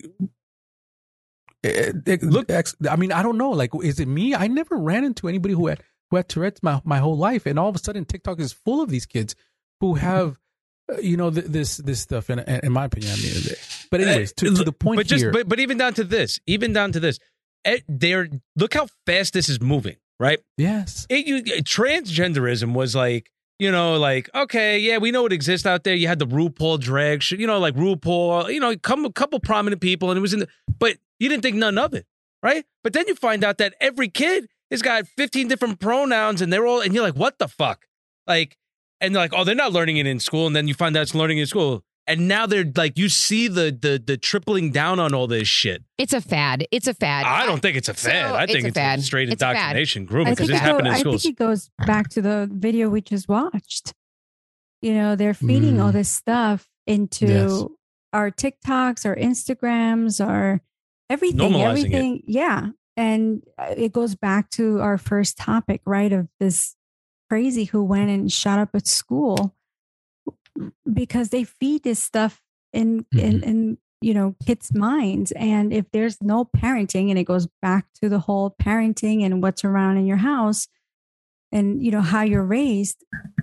Look, I mean, I don't know. Like, is it me? I never ran into anybody who had who had Tourette's my, my whole life, and all of a sudden, TikTok is full of these kids who have, uh, you know, th- this this stuff. In, in my opinion, at the end of the day. But anyways, to, to the point but just, here. But, but even down to this, even down to this, eh, they're look how fast this is moving, right? Yes. It, you, transgenderism was like, you know, like, okay, yeah, we know it exists out there. You had the RuPaul drag, sh- you know, like RuPaul, you know, come a couple prominent people, and it was in the, but you didn't think none of it, right? But then you find out that every kid has got fifteen different pronouns, and they're all, and you're like, what the fuck? Like, and they're like, oh, they're not learning it in school, and then you find out it's learning in school. And now they're like, you see the the the tripling down on all this shit. It's a fad. It's a fad. I don't think it's a fad. So, I it's think a it's, fad. a straight It's a fad. indoctrination, grooming, I because think, it's it go- happening in I schools. think it goes back to the video we just watched. You know, they're feeding Mm. all this stuff into Yes. our TikToks, our Instagrams, our everything, Normalizing it. everything. Yeah. And uh, it goes back to our first topic, right? Of this crazy who went and shot up at school because they feed this stuff in, in, Mhm. in, you know, kids' minds. And if there's no parenting, and it goes back to the whole parenting and what's around in your house and, you know, how you're raised,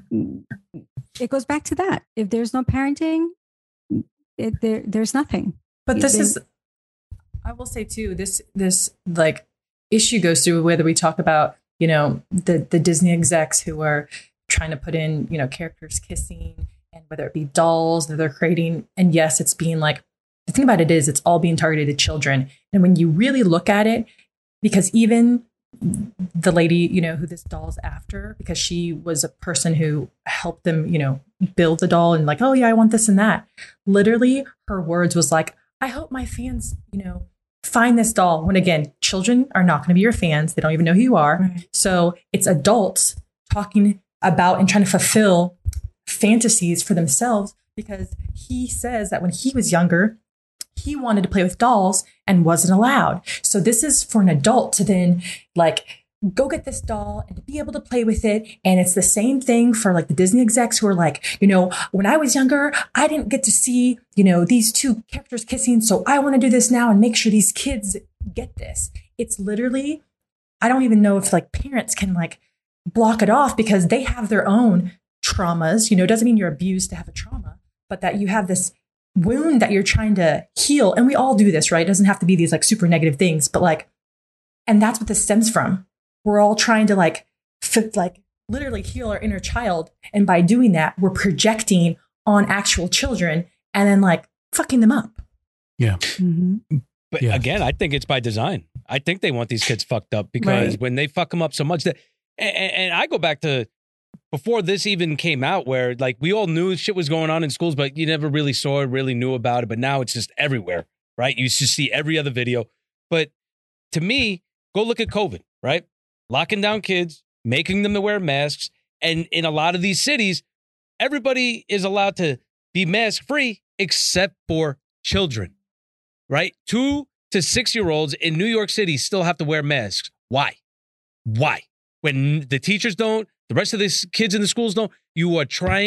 it goes back to that. If there's no parenting, it, there, there's nothing. But You this think- is, I will say too, this this like issue goes through whether we talk about, you know, the the Disney execs who are trying to put in, you know, characters kissing, and whether it be dolls that they're creating. And yes, it's being like, the thing about it is it's all being targeted at children. And when you really look at it, because even the lady, you know, who this doll's after, because she was a person who helped them, you know, build the doll and like, oh yeah, I want this and that. Literally, her words was like, I hope my fans, you know, find this doll. When again, children are not going to be your fans. They don't even know who you are. Right. So it's adults talking about and trying to fulfill fantasies for themselves, because he says that when he was younger, he wanted to play with dolls and wasn't allowed. So this is for an adult to then like go get this doll and to be able to play with it. And it's the same thing for like the Disney execs who are like, you know, when I was younger, I didn't get to see, you know, these two characters kissing. So I want to do this now and make sure these kids get this. It's literally, I don't even know if like parents can like block it off because they have their own traumas. You know, it doesn't mean you're abused to have a trauma, but that you have this wound that you're trying to heal. And we all do this, right? It doesn't have to be these like super negative things, but like, and that's what this stems from. We're all trying to like, fit, like literally heal our inner child. And by doing that, we're projecting on actual children and then like fucking them up. Yeah. Mm-hmm. But Yeah. again, I think it's by design. I think they want these kids fucked up because Right. when they fuck them up so much that, and, and I go back to before this even came out, where like we all knew shit was going on in schools, but you never really saw it, really knew about it. But now it's just everywhere, right? You just see every other video. But to me, go look at COVID, right? Locking down kids, making them to wear masks. And in a lot of these cities, everybody is allowed to be mask free except for children, right? Two to six year olds in New York City still have to wear masks. Why? Why? When the teachers don't, the rest of the kids in the schools don't, you are trying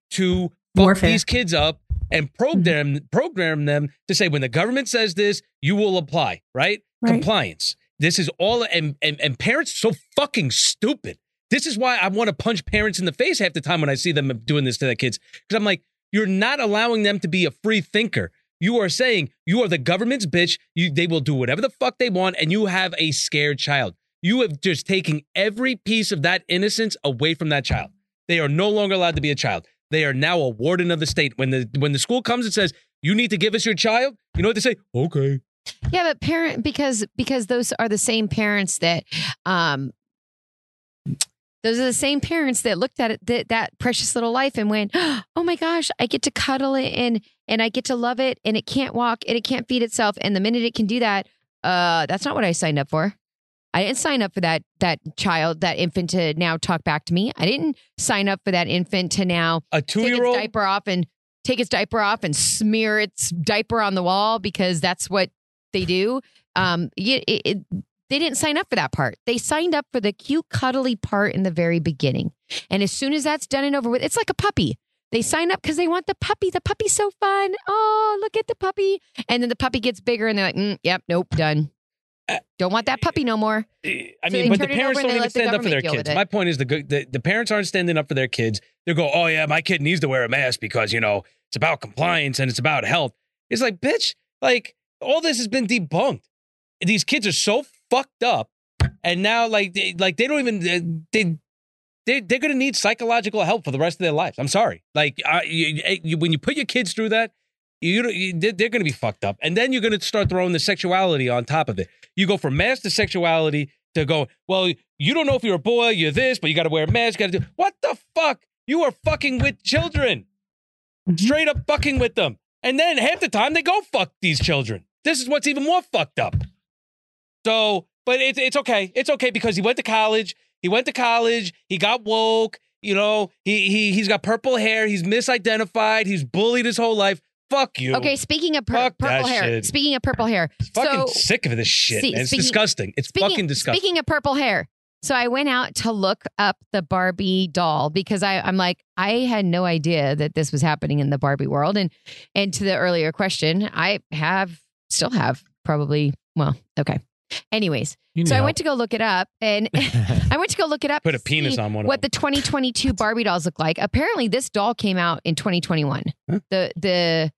to fuck Warfare. these kids up and program program them to say, when the government says this, you will apply, right? Right. Compliance. This is all, and, and, and parents are so fucking stupid. This is why I want to punch parents in the face half the time when I see them doing this to their kids. Because I'm like, you're not allowing them to be a free thinker. You are saying you are the government's bitch. You, they will do whatever the fuck they want, and you have a scared child. You have just taken every piece of that innocence away from that child. They are no longer allowed to be a child. They are now a warden of the state. When the when the school comes and says, you need to give us your child, you know what they say? Okay. Yeah, but parent because because those are the same parents that um those are the same parents that looked at it that, that precious little life and went, oh my gosh, I get to cuddle it and and I get to love it and it can't walk and it can't feed itself. And the minute it can do that, uh, that's not what I signed up for. I didn't sign up for that that child, that infant to now talk back to me. I didn't sign up for that infant to now a two-year-old take its diaper off and take its diaper off and smear its diaper on the wall because that's what they do. Um, it, it, they didn't sign up for that part. They signed up for the cute, cuddly part in the very beginning. And as soon as that's done and over with, it's like a puppy. They sign up because they want the puppy. The puppy's so fun. Oh, look at the puppy. And then the puppy gets bigger and they're like, mm, yep, nope, done. Don't want that puppy no more. I So mean, they but the turn it parents over and don't they even let the stand up for their government deal kids. with it. My point is the, good- the the parents aren't standing up for their kids. They go, oh yeah, my kid needs to wear a mask because, you know, it's about compliance and it's about health. It's like, bitch, like all this has been debunked. These kids are so fucked up, and now like they, like they don't even they they they're gonna need psychological help for the rest of their lives. I'm sorry, like I, you, you, when you put your kids through that, you, you they're going to be fucked up, and then you're going to start throwing the sexuality on top of it. You go from mask to sexuality to go, well, you don't know if you're a boy, you're this, but you got to wear a mask. You got to do what the fuck? You are fucking with children, straight up fucking with them, and then half the time they go fuck these children. This is what's even more fucked up. So, but it's it's okay. It's okay because he went to college. He went to college. He got woke. You know, he he he's got purple hair. He's misidentified. He's bullied his whole life. Fuck you. Okay, speaking of pur- Fuck purple that hair. shit. Speaking of purple hair. Fucking so, sick of this shit. see, man. It's speaking- disgusting. It's speaking, fucking disgusting. Speaking of purple hair. So I went out to look up the Barbie doll because I, I'm like, I had no idea that this was happening in the Barbie world. And and to the earlier question, I have, still have probably, well, okay. Anyways, You need so I help. went to go look it up and I went to go look it up. Put to a penis see on one of what them. the twenty twenty-two Barbie dolls look like. Apparently this doll came out in twenty twenty-one. Huh? The, the,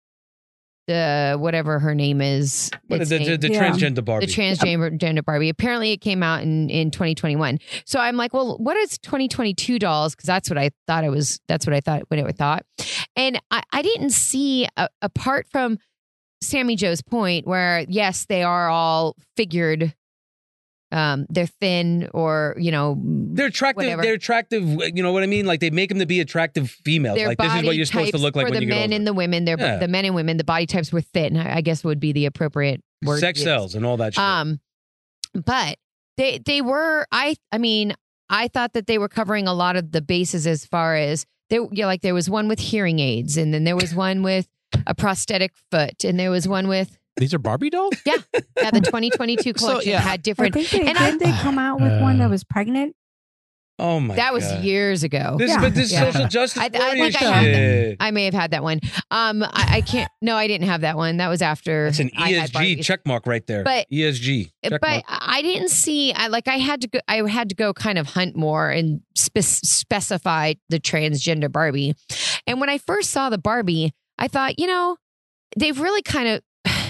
the, whatever her name is. What, its the, the, name. the Yeah. transgender Barbie. The transgender Barbie. Apparently, it came out in, in twenty twenty-one. So I'm like, well, what is twenty twenty-two dolls? Because that's what I thought it was. That's what I thought when it thought. And I, I didn't see, uh, apart from Sammy Joe's point, where yes, they are all figured. Um, they're thin, or you know, They're attractive. whatever. They're attractive. You know what I mean? Like they make them to be attractive females. Their Like this is what body you're supposed to types look like for when the you get men older. and the women. They're Yeah. the men and women. The body types were thin. I I guess would be the appropriate word. Sex to use. sells and all that shit. Um, but they they were. I I mean, I thought that they were covering a lot of the bases as far as there. Yeah, like there was one with hearing aids, and then there was one with a prosthetic foot, and there was one with These are Barbie dolls? yeah, yeah. The twenty twenty-two So, collection yeah. had I different. think they and I- did. They come out with one Uh, that was pregnant. oh my that was God. years ago. This, Yeah. but this Yeah. social justice I, I warrior think I had that. shit. I may have had that one. Um, I, I can't. No, I didn't have that one. That was after. That's an I E had S G Barbies. check mark right there. But- E S G. check But mark. I didn't see. I like. I had to go. I had to go kind of hunt more and spe- specify the transgender Barbie. And when I first saw the Barbie, I thought, you know, they've really kind of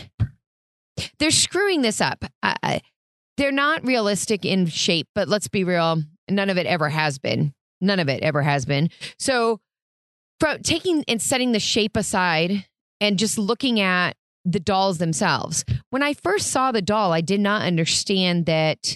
they're screwing this up. Uh, they're not realistic in shape, but let's be real, none of it ever has been. None of it ever has been. So, from taking and setting the shape aside and just looking at the dolls themselves. When I first saw the doll, I did not understand that.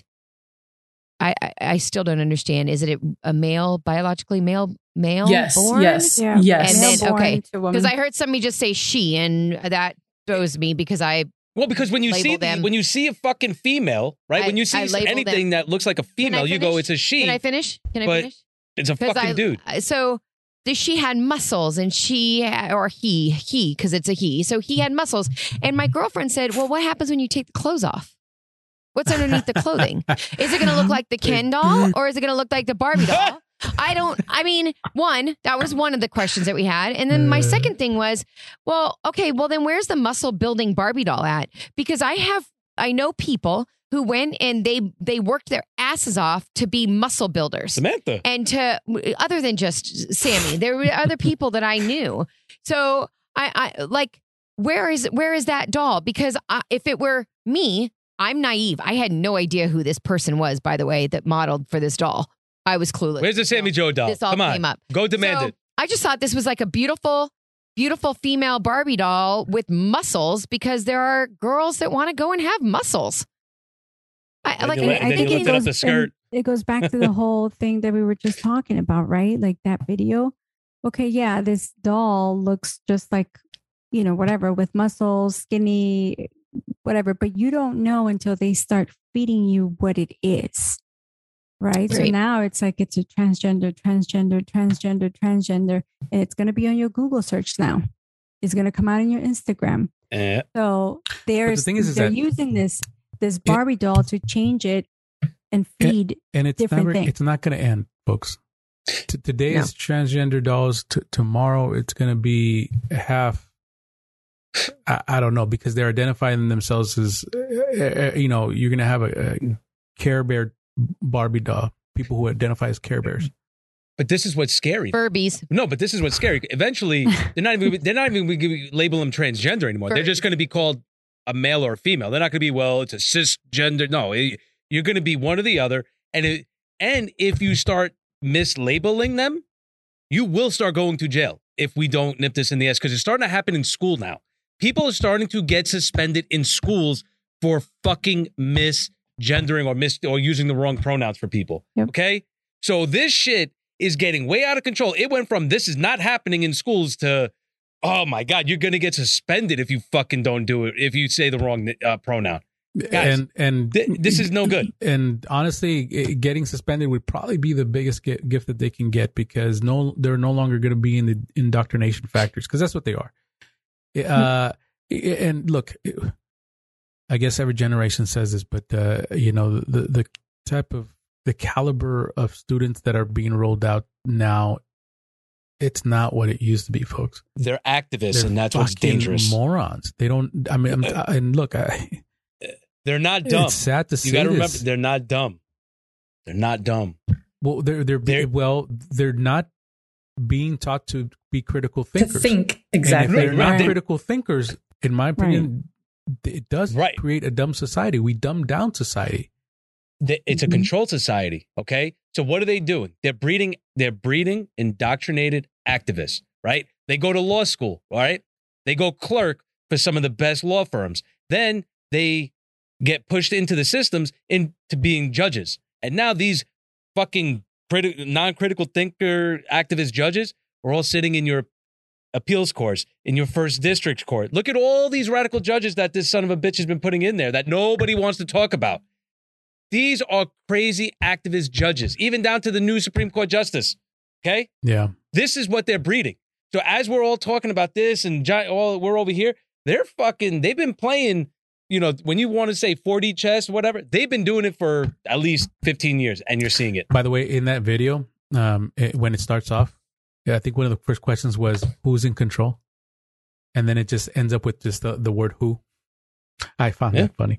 I, I, I still don't understand. Is it a male, biologically male, male Yes, born? yes, Yeah. yes. And then, Male born okay, to woman. because I heard somebody just say she, and that throws me because I Well, because when you label see the, them. when you see a fucking female, right? I- when you see I label anything them. that looks like a Can I female, you go, finish? it's a she. Can I finish? Can I but finish? It's a 'Cause fucking I- dude. So the, she had muscles, and she or he he because it's a he. So he had muscles, and my girlfriend said, "Well, what happens when you take the clothes off? What's underneath the clothing? Is it going to look like the Ken doll, or is it going to look like the Barbie doll?" I don't, I mean, one, that was one of the questions that we had. And then my second thing was, well, okay, well, then where's the muscle building Barbie doll at? Because I have, I know people who went and they they worked their asses off to be muscle builders. Samantha. And to, other than just Sammy, there were other people that I knew. So I, I like, where is where is that doll? Because I, if it were me, I'm naive. I had no idea who this person was, by the way, that modeled for this doll. I was clueless. Where's the Sammy Joe doll? This all Come on. came up. Go demand So, it. I just thought this was like a beautiful, beautiful female Barbie doll with muscles because there are girls that want to go and have muscles. I, Then like, you, I, li- I then think you it lifted up goes, the skirt. It goes back to the whole thing that we were just talking about, right? Like that video. Okay, yeah, this doll looks just like, you know, whatever, with muscles, skinny, whatever, but you don't know until they start feeding you what it is. Right. So Right. now it's like it's a transgender, transgender, transgender, transgender, and it's going to be on your Google search now. It's going to come out on your Instagram. Eh. So there's thing is, is they're that- using this this Barbie doll to change it and feed and it's different never, things. it's not going to end, folks. T- today's No. transgender dolls. T- tomorrow, it's going to be half. I, I don't know, because they're identifying themselves as, uh, uh, you know, you're going to have a, a Care Bear Barbie doll. People who identify as Care Bears. But this is what's scary. Furbies. No, but this is what's scary. Eventually, they're not even they're not even going to label them transgender anymore. They're just going to be called a male or a female. They're not going to be, well, it's a cisgender. No, it- you're going to be one or the other. And it, and if you start mislabeling them, you will start going to jail if we don't nip this in the ass, because it's starting to happen in school now. People are starting to get suspended in schools for fucking misgendering or mis or using the wrong pronouns for people. Yep. Okay? So this shit is getting way out of control. It went from this is not happening in schools to, oh my God, you're going to get suspended if you fucking don't do it, if you say the wrong uh, pronoun. Guys, and and th- this is no good. And honestly, i- getting suspended would probably be the biggest gi- gift that they can get, because no, they're no longer going to be in the indoctrination factors, because that's what they are. Uh, and look, I guess every generation says this, but uh, you know, the the type of the caliber of students that are being rolled out now, it's not what it used to be, folks. They're activists, They're and that's what's fucking dangerous. Morons. They don't. I mean, I'm, and look, I. They're not dumb. It's sad to you say got to remember, this. they're not dumb. They're not dumb. Well, they're they're, They're- well, they're not being taught to be critical thinkers. To think And if exactly. they're not Right. critical thinkers, in my opinion, it does Right. create a dumb society. We dumb down society. They- It's a controlled society. Okay. So what are they doing? They're breeding. They're breeding indoctrinated activists. Right. They go to law school. All right. They go clerk for some of the best law firms. Then they get pushed into the systems into being judges. And now these fucking criti- non-critical thinker activist judges are all sitting in your appeals courts, in your first district court. Look at all these radical judges that this son of a bitch has been putting in there that nobody wants to talk about. These are crazy activist judges, even down to the new Supreme Court justice. Okay? Yeah. This is what they're breeding. So as we're all talking about this and gi- all we're over here, they're fucking, they've been playing, you know, when you want to say four D chess, whatever, they've been doing it for at least fifteen years, and you're seeing it. By the way, in that video, um, it, when it starts off, yeah, I think one of the first questions was, "Who's in control?" And then it just ends up with just the, the word "who." I found Yeah. that funny.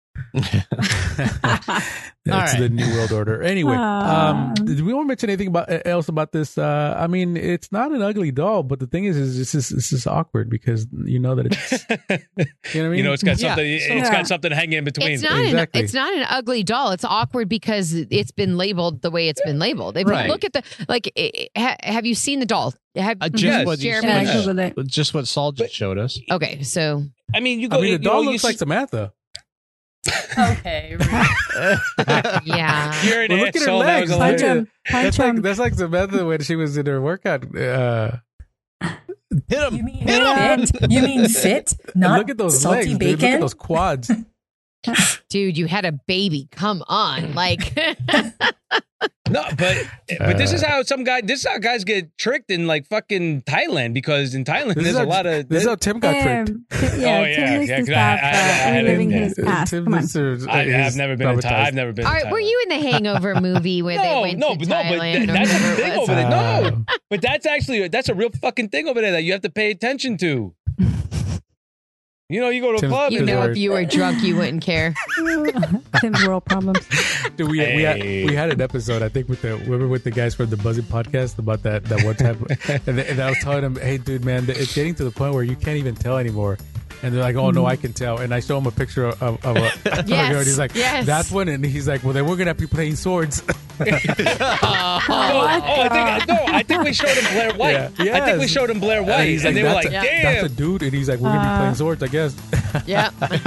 That's right. the new world order. Anyway, um, Ah. did we want to mention anything about else about this? Uh, I mean, it's not an ugly doll, but the thing is, is this is this is awkward, because you know that it's, you know what I mean? You know, it's got Yeah. something. It's Yeah. got something hanging in between. It's not Exactly. an it's not an ugly doll. It's awkward because it's been labeled the way it's been labeled. If Right. you look at the like, eh, ha, have you seen the doll? Have Uh, just Yes. what you Jeremy? Yeah, I Yeah. googled it. just what Saul just showed us. Okay, so I mean, you go. I mean, the you know, doll you looks see- like Samantha. Okay. yeah. You're an Well, look at her asshole. That was legs. a Punch lot. him. Punch That's like him. that's like Samantha when she was in her workout. Uh, Hit him. You mean Hit him. fit? You mean fit? Not look at those salty legs, dude. bacon? Look at those quads. Dude, you had a baby. Come on. Like, No, but but this is how some guy. This is how guys get tricked in like fucking Thailand, because in Thailand This is there's a how- lot of. This is how Tim got tricked. Um, yeah, Oh, Tim yeah, needs yeah, to 'cause I- stop I- I uh, had it, reliving yeah. his past. Tim Come on. needs to- I, he's I've never been. In Thai, traumatized. I've never been. all to right, were Thailand. you in the Hangover movie where they No, went no, to but no, but Thailand? th- or that's a whatever it thing was? over there. No, Um, but that's actually that's a real fucking thing over there that you have to pay attention to. You know, you go to a Tim's- club You and know, they're if you were drunk, you wouldn't care. Tim's world problems. Dude, we, we, had, Hey. we had an episode, I think, with the we were with the guys from the Buzzing podcast about that that one time, and, and I was telling them, "Hey, dude, man, it's getting to the point where you can't even tell anymore." And they're like, "Oh no, I can tell." And I show him a picture of, of, of a, of a Yes, girl, and he's like, yes. "That's when." And he's like, "Well, then we're gonna be playing swords." oh, oh, I think no, I think we showed him Blair White. Yeah. I think we Yes. showed him Blair White, And he's and like, they were "That's like, a, "Damn." that's a dude," and he's like, "We're gonna be Uh, playing swords, I guess." Yeah.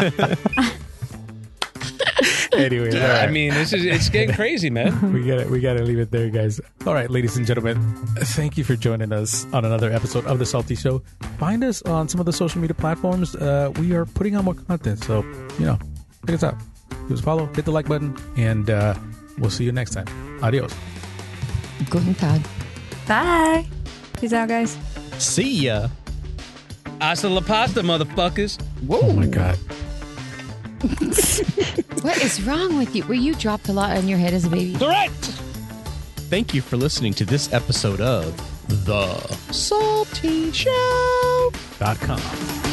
Anyways, all I right. mean, this is it's getting crazy, man. we gotta we gotta leave it there, guys. All right, ladies and gentlemen, thank you for joining us on another episode of the Salty Show. Find us on some of the social media platforms. Uh, we are putting out more content, so you know, check us out. Give us a follow, hit the like button, and uh, we'll see you next time. Adios. Guten Tag. Bye. Peace out, guys. See ya. Hasta la pasta, motherfuckers. Oh my god. What is wrong with you? Were you dropped a lot on your head as a baby? Correct. Thank you for listening to this episode of The Salty Show. Dot com.